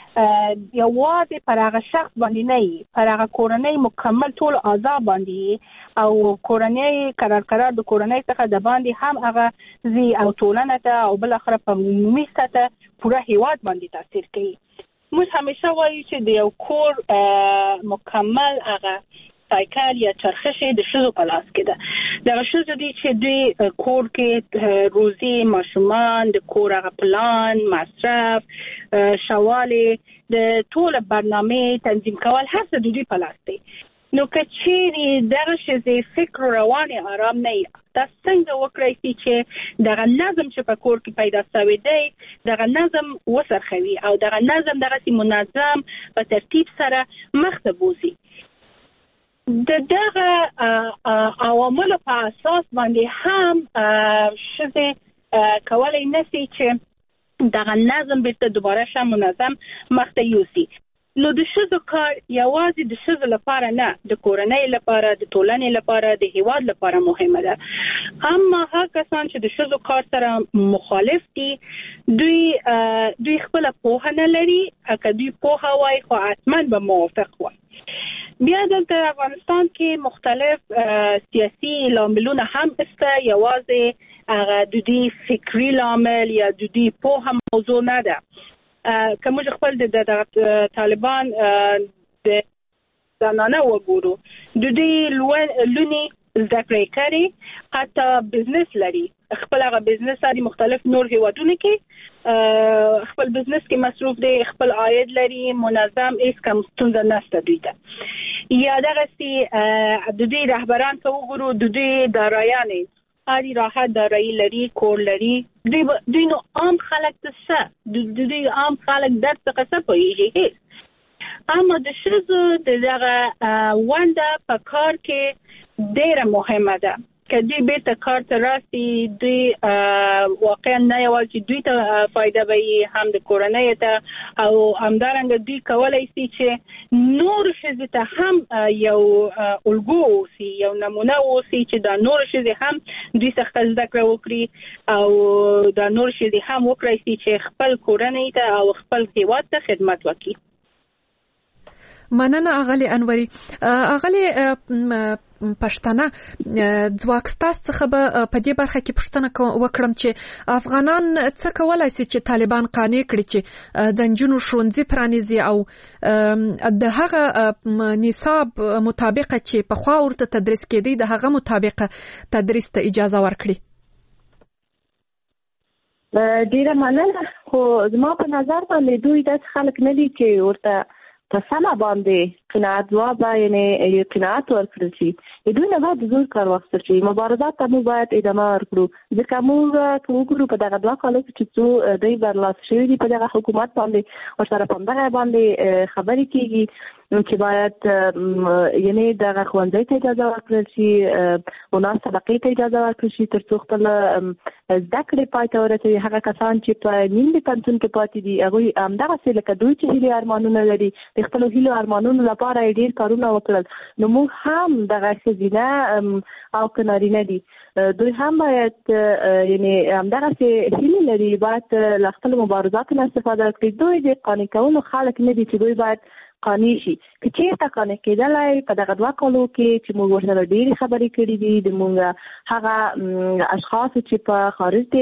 یوازې پر هغه شخص باندې نه وي، پر هغه کورنۍ مکمل ټول اعضا باندې او کورنۍ قرار قرار د کورنۍ څخه د باندې هم هغه زی او ټولنه ته او بل اخر په عمومي سطح پوره هیواد باندې تاثیر کوي. موږ همیشه وایو چې د یو کور مکمل هغه سایکل یا چرخش د ښځو په لاس کې ده. دغه ښځو دي چې دوی کور کې روزي ماشومان، د کور هغه پلان، مصرف، شواله، د ټول برنامه تنظیم کول هر څه د دوی په لاس دی. نو که چیرې دغه ښځې فکر روان آرام نه وي، دا څنګه وکړی شي چې دغه نظم چې په کور کې پیدا شوی دی دغه نظم وسرخوي او دغه نظم دغه منظم په ترتیب سره مخ ته بوزي. د دغه عواملو په اساس باندې هم ښځې کولی نشي چې دغه نظم بیرته دوباره شه منظم مخ ته یوسي. نو د ښځو کار یوازې د ښځو لپاره نه، د کورنۍ لپاره، د ټولنې لپاره، د هیواد لپاره مهمه ده. اما هغه کسان چې د ښځو کار سره مخالف دي، دوی دوی خپل پوهه نه لري. که دوی پوهه وای خو حتما به موافق وای. بیا دلته افغانستان کې مختلف سیاسي لاملونه هم شته، یوازې هغه د دوی فکري لامل یا د دوی پوهه موضوع نه ده. که موږ خپل د طالبان د زنانه وګورو، د دوی لونی زده کړې کړي، حتی بزنس لري، خپل هغه بزنس لري مختلف نور هیوادونه کې خپل بزنس کې مصروف دي، خپل عاید لري، منظم، هیڅ کوم ستونزه نشته دوی ته. یا دغسې د دوی رهبران که وګورو، د دوی دارایانې هرې راحت دارایی لري، کور لري. دوی دوی نو عام خلک ته څه، د دوی عام خلک درد څخه څه پوهېږي؟ هېڅ. اما د ښځو د دغه ونډه په کار کې ډېره مهمه ده. که دوی بیرته کار ته راسي، دوی واقعا نه یوازې چې دوی ته فایده به وي، هم د کورنۍ ته، او همدارنګه دوی کولی شي چې نور ښځې ته هم یو الګو اوسي، یو نمونه اوسي چې دا نور ښځې هم دوی څخه زده کړه وکړي او دا نور ښځې هم وکړی شي چې خپل کورنۍ ته او خپل هیواد ته خدمت وکړي. مننه اغلی انوري. اغلی پښتنه ځواک ستاسو څخه به په دې برخه کې پوښتنه وکړم چې افغانان څه کولای شي چې طالبان قانع کړي چې د نجونو ښوونځي پرانیزي او د هغه نصاب مطابق چې په خوا ورته تدریس کېدی د هغه مطابق تدریس ته اجازه ورکړي. ډیره مننه. خو زما په نظر باندې دوی داسې خلک نه دي چې ورته په سمه باندې قناعت ځواب یعنې قناعت ورکړل شي. دوی نه باید د زور کار واخیستل شي. مبارزات ته موږ باید ادامه ورکړو، ځکه موږ که وګورو په دغه دوه کالو کې چې څو دوی برلاسه شوي دي په دغه حکومت باندې، ورسره په همدغه باندې خبرې کېږي چې باید یعنې دغه ښوونځي ته اجازه ورکړل شي، مناسب طبقې ته اجازه ورکړل شي، تر څو خپل زده کړې پای ته ورسوي. هغه کسان چې په نیم د پوهنتون کې پاتې دي، هغوی همدغسې لکه دوی چې هیلې ارمانونه لري، د خپلو هیلو ارمانونو لپاره یې ډېر کارونه وکړل. نو موږ هم دغه ښځینه او که نارینه دي، دوی هم باید یعنې همدغسې هیلې لري، باید له خپلو مبارزاتو نه استفاده وکړي. دوی د قانع کولو خلک نه دي چې دوی باید قانع شي. که چېرته قانع کېدلی په دغه دوه کالو کې چې موږ ورسره ډېرې خبرې کړې دي، د موږ هغه اشخاصو چې په خارج د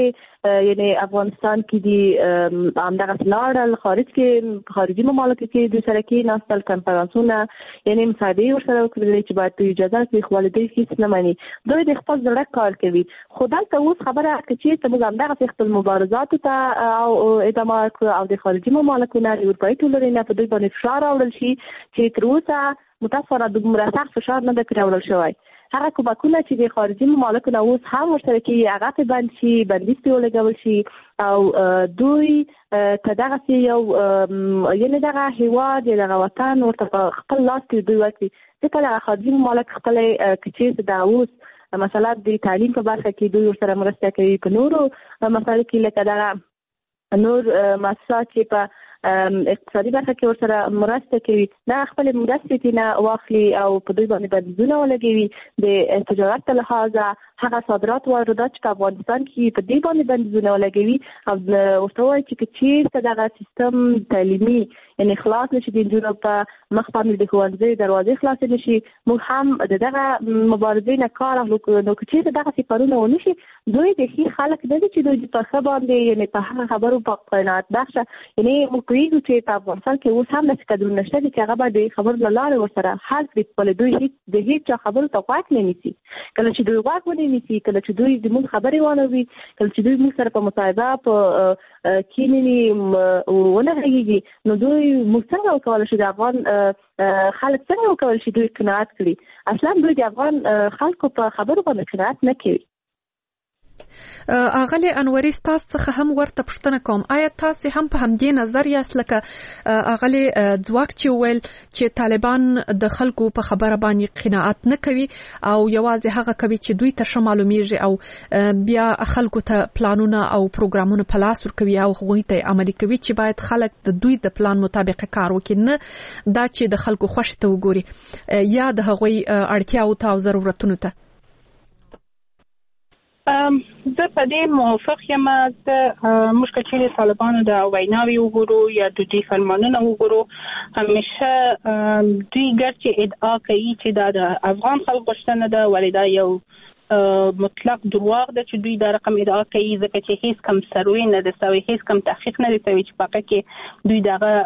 یعنی افغانستان کې دي همدغه لاړل خارج کې خارجي ممالکو کې د سره کې ناستل کنفرانسونه یعنی مصاحبې ورسره وکړل چې باید اجازه کې خپل هیڅ نه مانی دوی د خپل زړه کار کوي خو دلته اوس خبره کوي چې موږ همدغه خپل مبارزات ته او ادامه او د خارجي ممالکو نه د اروپایي ټولنې په دوی باندې فشار راوړل شي چې تر اوسه متأسفانه د مرسته فشار نه د راوړل شوی هغه کومکونه چې د خارجي ممالکو نه اوس هم ورسره کې هغه بند شي بندیز په لګول شي او دوی تدغه یو یعنی دغه هیواد دغه وطن ورته خپل لاس کې دوی ورته ځکه خارجي ممالک خپل کچې د اوس مثلا د تعلیم په برخه کې دوی ورسره مرسته کوي په نورو مسایلو کې لکه دا نور مؤسسات چې په اقتصادي برخه کې ورسره مرسته کوي دا خپل مرستې نه واخلي او په دوی باندې بندیزونه ولګوي د تجارت له لحاظه هغه صادرات واردات چې په افغانستان کې په دې باندې بندیزونه ولګوي او ورته وایي چې چې دغه سیستم تعلیمي یعنی خلاص نشي د جنوب په مخ باندې د ښوونځي دروازې خلاص نشي موږ هم دغه مبارزې نه کار اخلو نو چې دغه سفرونه ونشي دوی د هیڅ خلک نه دي چې دوی په خبر باندې یعنی په هغه خبرو په قناعت بخښه یعنی موږ ویږو چې په افغانستان کې اوس هم نشي کډور نشته چې هغه به خبر لاله ورسره حل کړي په دوی هیڅ د هیڅ خبرو توقع نه نیسي کله چې دوی واک ونی نیسي کله چې دوی د موږ خبرې وانه کله چې دوی موږ سره په مصاحبه په کینی ونه هیږي نو دوی موږ څنګه وکولای شو د افغان خلک څنګه وکولای شي دوی قناعت کړي اصلا دوی د افغان خلکو په خبرو باندې قناعت نه کوي اغلی انوري تاسو څخه هم ورته پوښتنه کوم آیا تاسو هم په همدې نظر یاست لکه اغلی ځواک چې ویل چې طالبان د خلکو په خبره باندې قناعت نه کوي او یوازې هغه کوي چې دوی ته شمالومیږي او بیا خلکو ته پلانونه او پروګرامونه په لاس ورکوي او هغوی ته عملي کوي چې باید خلک د دوی د پلان مطابق کار وکړي نه دا چې د خلکو خوښ ته وګوري یا د هغوی اړتیاو ته او ضرورتونو ته زه په دې موافق یم چې مشکل چې طالبانو د ویناوي وګورو یا د دوی فرمانونه وګورو همیشه دوی ګرځي ادعا کوي چې دا د افغان خلک غوښتنه ده ولې دا یو مطلق دروغ ده چې دوی دا رقم ادعا کوي ځکه چې هیڅ کم سروي نه ده سوی هیڅ کم تحقیق نه دی سوی چې په کې دوی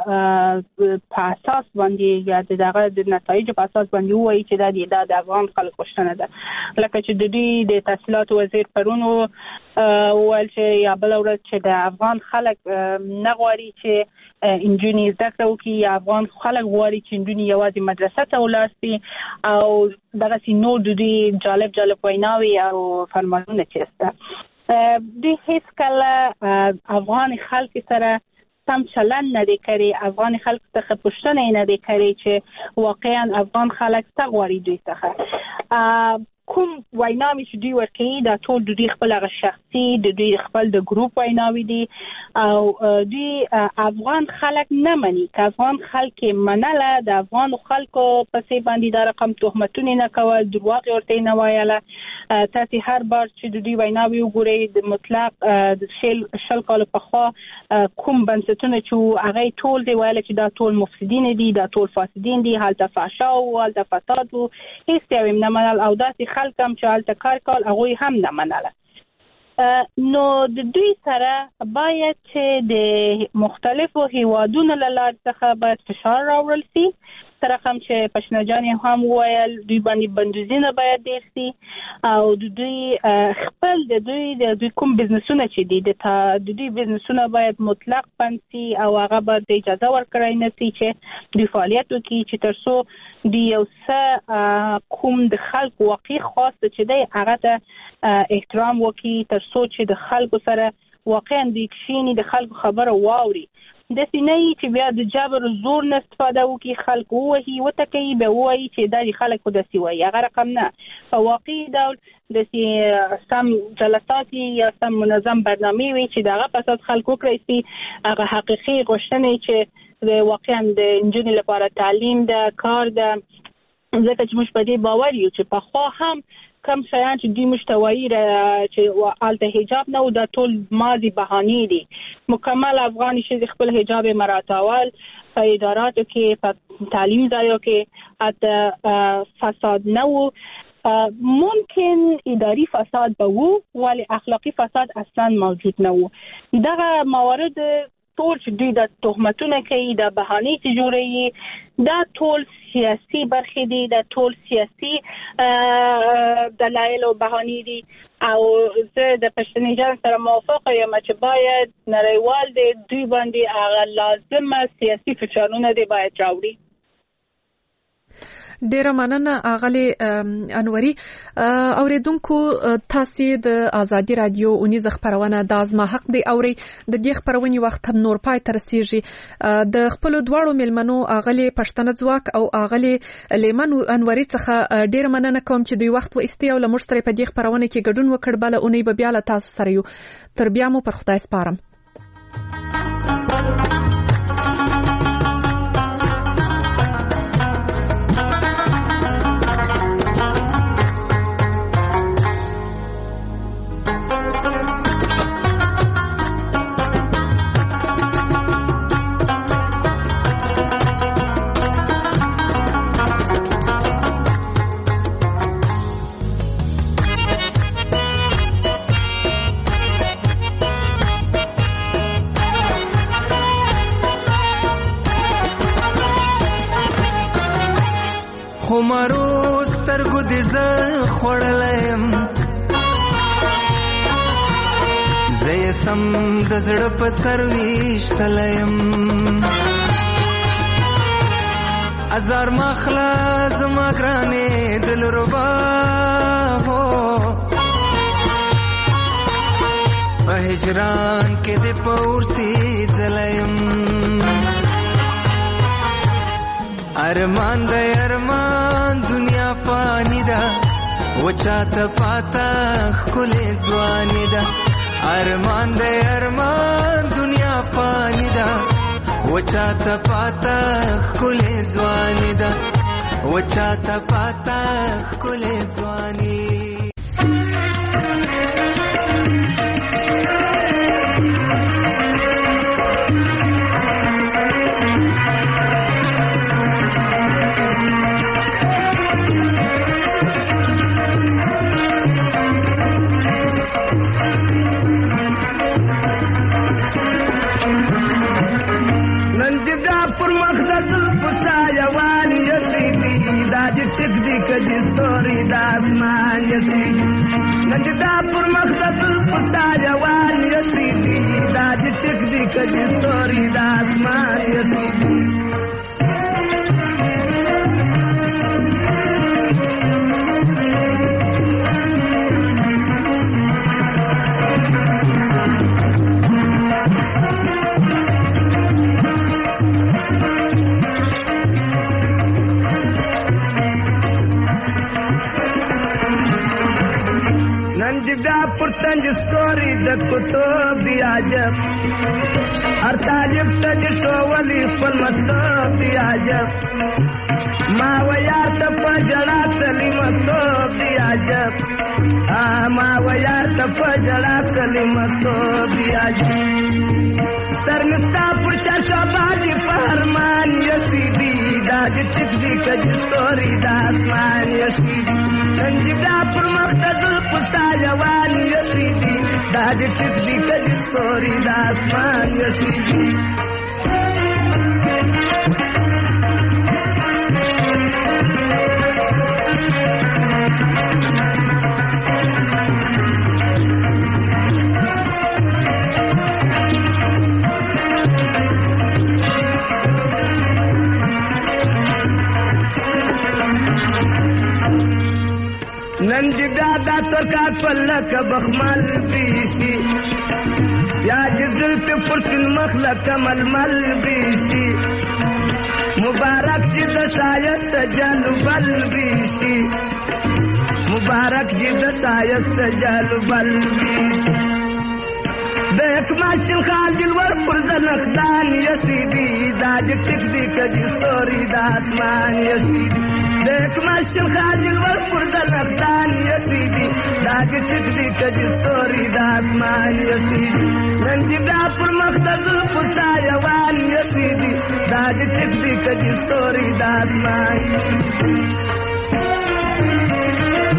دغه په اساس باندې یا دغه د نتایج په اساس باندې وایي چې دا د افغان خلک غوښتنه ده لکه چې د دوی د تحصیلات وزیر پرونو ویل چې یا بل ورځ چې د افغان خلک نه غواړي چې انجونی زده کړه وکړي یا افغان خلک غواړي چې انجونی یوازې مدرسه ته ولاړ شي او دغه سي نور د دوی جالب جالب ویناوي او فرمانونه چېسته دوی هیڅ کله افغان خلک سره سم چلن نه دی کړی افغان خلک څخه پوښتنه نه دی کړی چې واقعا افغان خلک څه غواړي دوی څخه کوم ویناوي چې دوی ورکوي دا ټول د دوی خپل هغه شخصي د دوی خپل د ګروپ ویناوي دي او دوی افغان خلک نه مني که افغان خلک منله د افغان خلکو پسې باندې دا رقم تهمتونه نه کول دروغ ورته نه وایله تاسو هر بار چې د دوی ویناوي وګورئ د مطلق د شل شل کال پخوا کوم بنسټونه چې هغه ټول دی ویل چې دا ټول مفسدین دي دا ټول فاسدین دي هلته فحشا او هلته فساد او هیڅ یو نه منل او داسې خلک هم چې هلته کار کول هغوی هم نه منله نو د دوی سره باید چې د مختلفو هیوادونو له لارې څخه باید فشار راوړل شي سره هم چې پښنجان هم ویل دوی باندې بندیزونه باید ډیر شي او د دوی خپل د دوی د دوی کوم بزنسونه چې دي د دوی بزنسونه باید مطلق بند شي او هغه باید اجازه ورکړای نه شي چې دوی فعالیت وکړي چې تر څو دی یو څه کوم د خلکو واقعي خاص چې دی هغه ته احترام وکړي تر څو چې د خلکو سره واقعا د کښینی د خلکو خبره واوري د سینې چې بیا د جبر زور نه استفاده وکړي خلکو وهي وتکي به وایي چې د خلکو د سی وایي هغه رقم نه په واقعي ډول د سم جلسات یا سم منظم برنامه وي چې دغه په اساس خلکو کړی سي هغه حقيقي غوښتنې چې واقعا د انجونی لپاره تعلیم د کار د ځکه چې موږ په دې باور یو چې په خو هم کم شایان چې دوی مشتوایی را چې آلته حجاب نه و دا ټول ماضی بهانې دي مکمل افغاني چې خپل حجاب مراتاول په اداراتو کې په تعلیم ځایو کې حتی فساد نه و ممکن اداري فساد به وو ولی اخلاقی فساد اصلا موجود نه وو. دغه موارد ټول چې دوی د تهمتونه کوي د بهانې چې جوړوي دا ټول سیاسي برخې دي، د ټول سیاسي دلایل او بهانې دي او زه د پښتني جان سره موافقه یم چې باید نړیوال دی دوی باندې هغه لازمه سیاسي فشارونه دی باید راوړي. ډیره مننه اغلی انوري. اوریدونکو تاسو د آزادي رادیو اونیز خبرونه د ازما حق دی اوري د دې خبرونې وخت هم نور پای تر رسیږي. د خپل دواړو ملمنو اغلی پښتنه ځواک او اغلی لیمن انوري څخه ډیره مننه کوم چې دوی وخت و استی او لمشتري په دې خبرونه کې ګډون وکړ. بل اونۍ به بیا له تاسو سره یو. تر بیا مو پر خدای سپارم. خمارو سترګو دې زه خوړلم زه یې سم د زړه په سر ویشتلم ازار مخلا زما ګرانې دلربا هو په هجران کې دې پورسي ځلم ارمان د ارمان دنیا فانی ده وچاته پاتا خلې ځواني ده ارمان د ارمان دنیا فانی ده وچاته پاتا خلې ځواني ده وچاته پاتا خلې ځواني. چک دی کدی ستوري د اسمان یسی نن دا پر مخدت القصا جوان یسی دا چک دی کدی ستوري د اسمان یسی پرتنج ستوري د کتب دی عجب هر طالب ته شو ولي خپل مطلب دی عجب ما ویار ته په جړا سلیمتوب دی عجب ما ویار ته په جړا سلیمتوب دی عجب سرنستا پر چرچا باندې فرمان یسیدی دا چک دی کج ستوري د اسمان یسیدی نن دا پر مختزل پسا جوان یسیدی دا چک دی کج ستوري د اسمان یسیدی دا ترکا پلک بخمل بیشی یا جزل پی پرسن مخلق ململ بیشی مبارک جی دسایت سجل بل بیشی مبارک جی دسایت سجل بل بیشی دیکھ ماشل خاجل ور پرزن اخدان یسیدی داج ٹک دی کدی ستوری دا اسمان یسیدی دیکھ ماشل خاجل ور پرزن اخدان یسیدی داج ٹک دی کدی ستوری دا اسمان یسیدی ننجی دا پر مختزل پسا یوان یسیدی داج ٹک دی کدی ستوری دا اسمان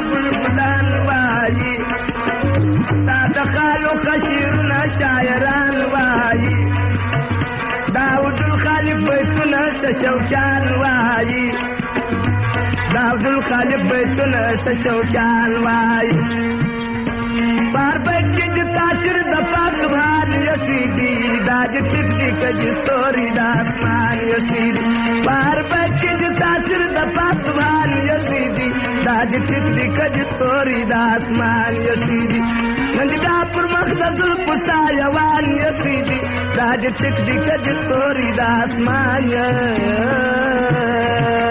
بلبلان وایي ستا د خالو خشیرونه شاعران وایي داود الخالق بیتونه شوقیان وایي داود الخالق بیتونه شوقیان وایي بار بیت کې د تاثیر د پاک سبحان یسیدي دا چې ټیک دی کجې ستوري د اسمان یسیدي بار بیت کې د تاثیر د پاک سبحان یسیدي دا چې ټیک دی کجې ستوري د اسمان یسیدي نن دا پر مخ د زلفو سایوان یسیدي دا چې ټیک دی کجې ستوري د اسمان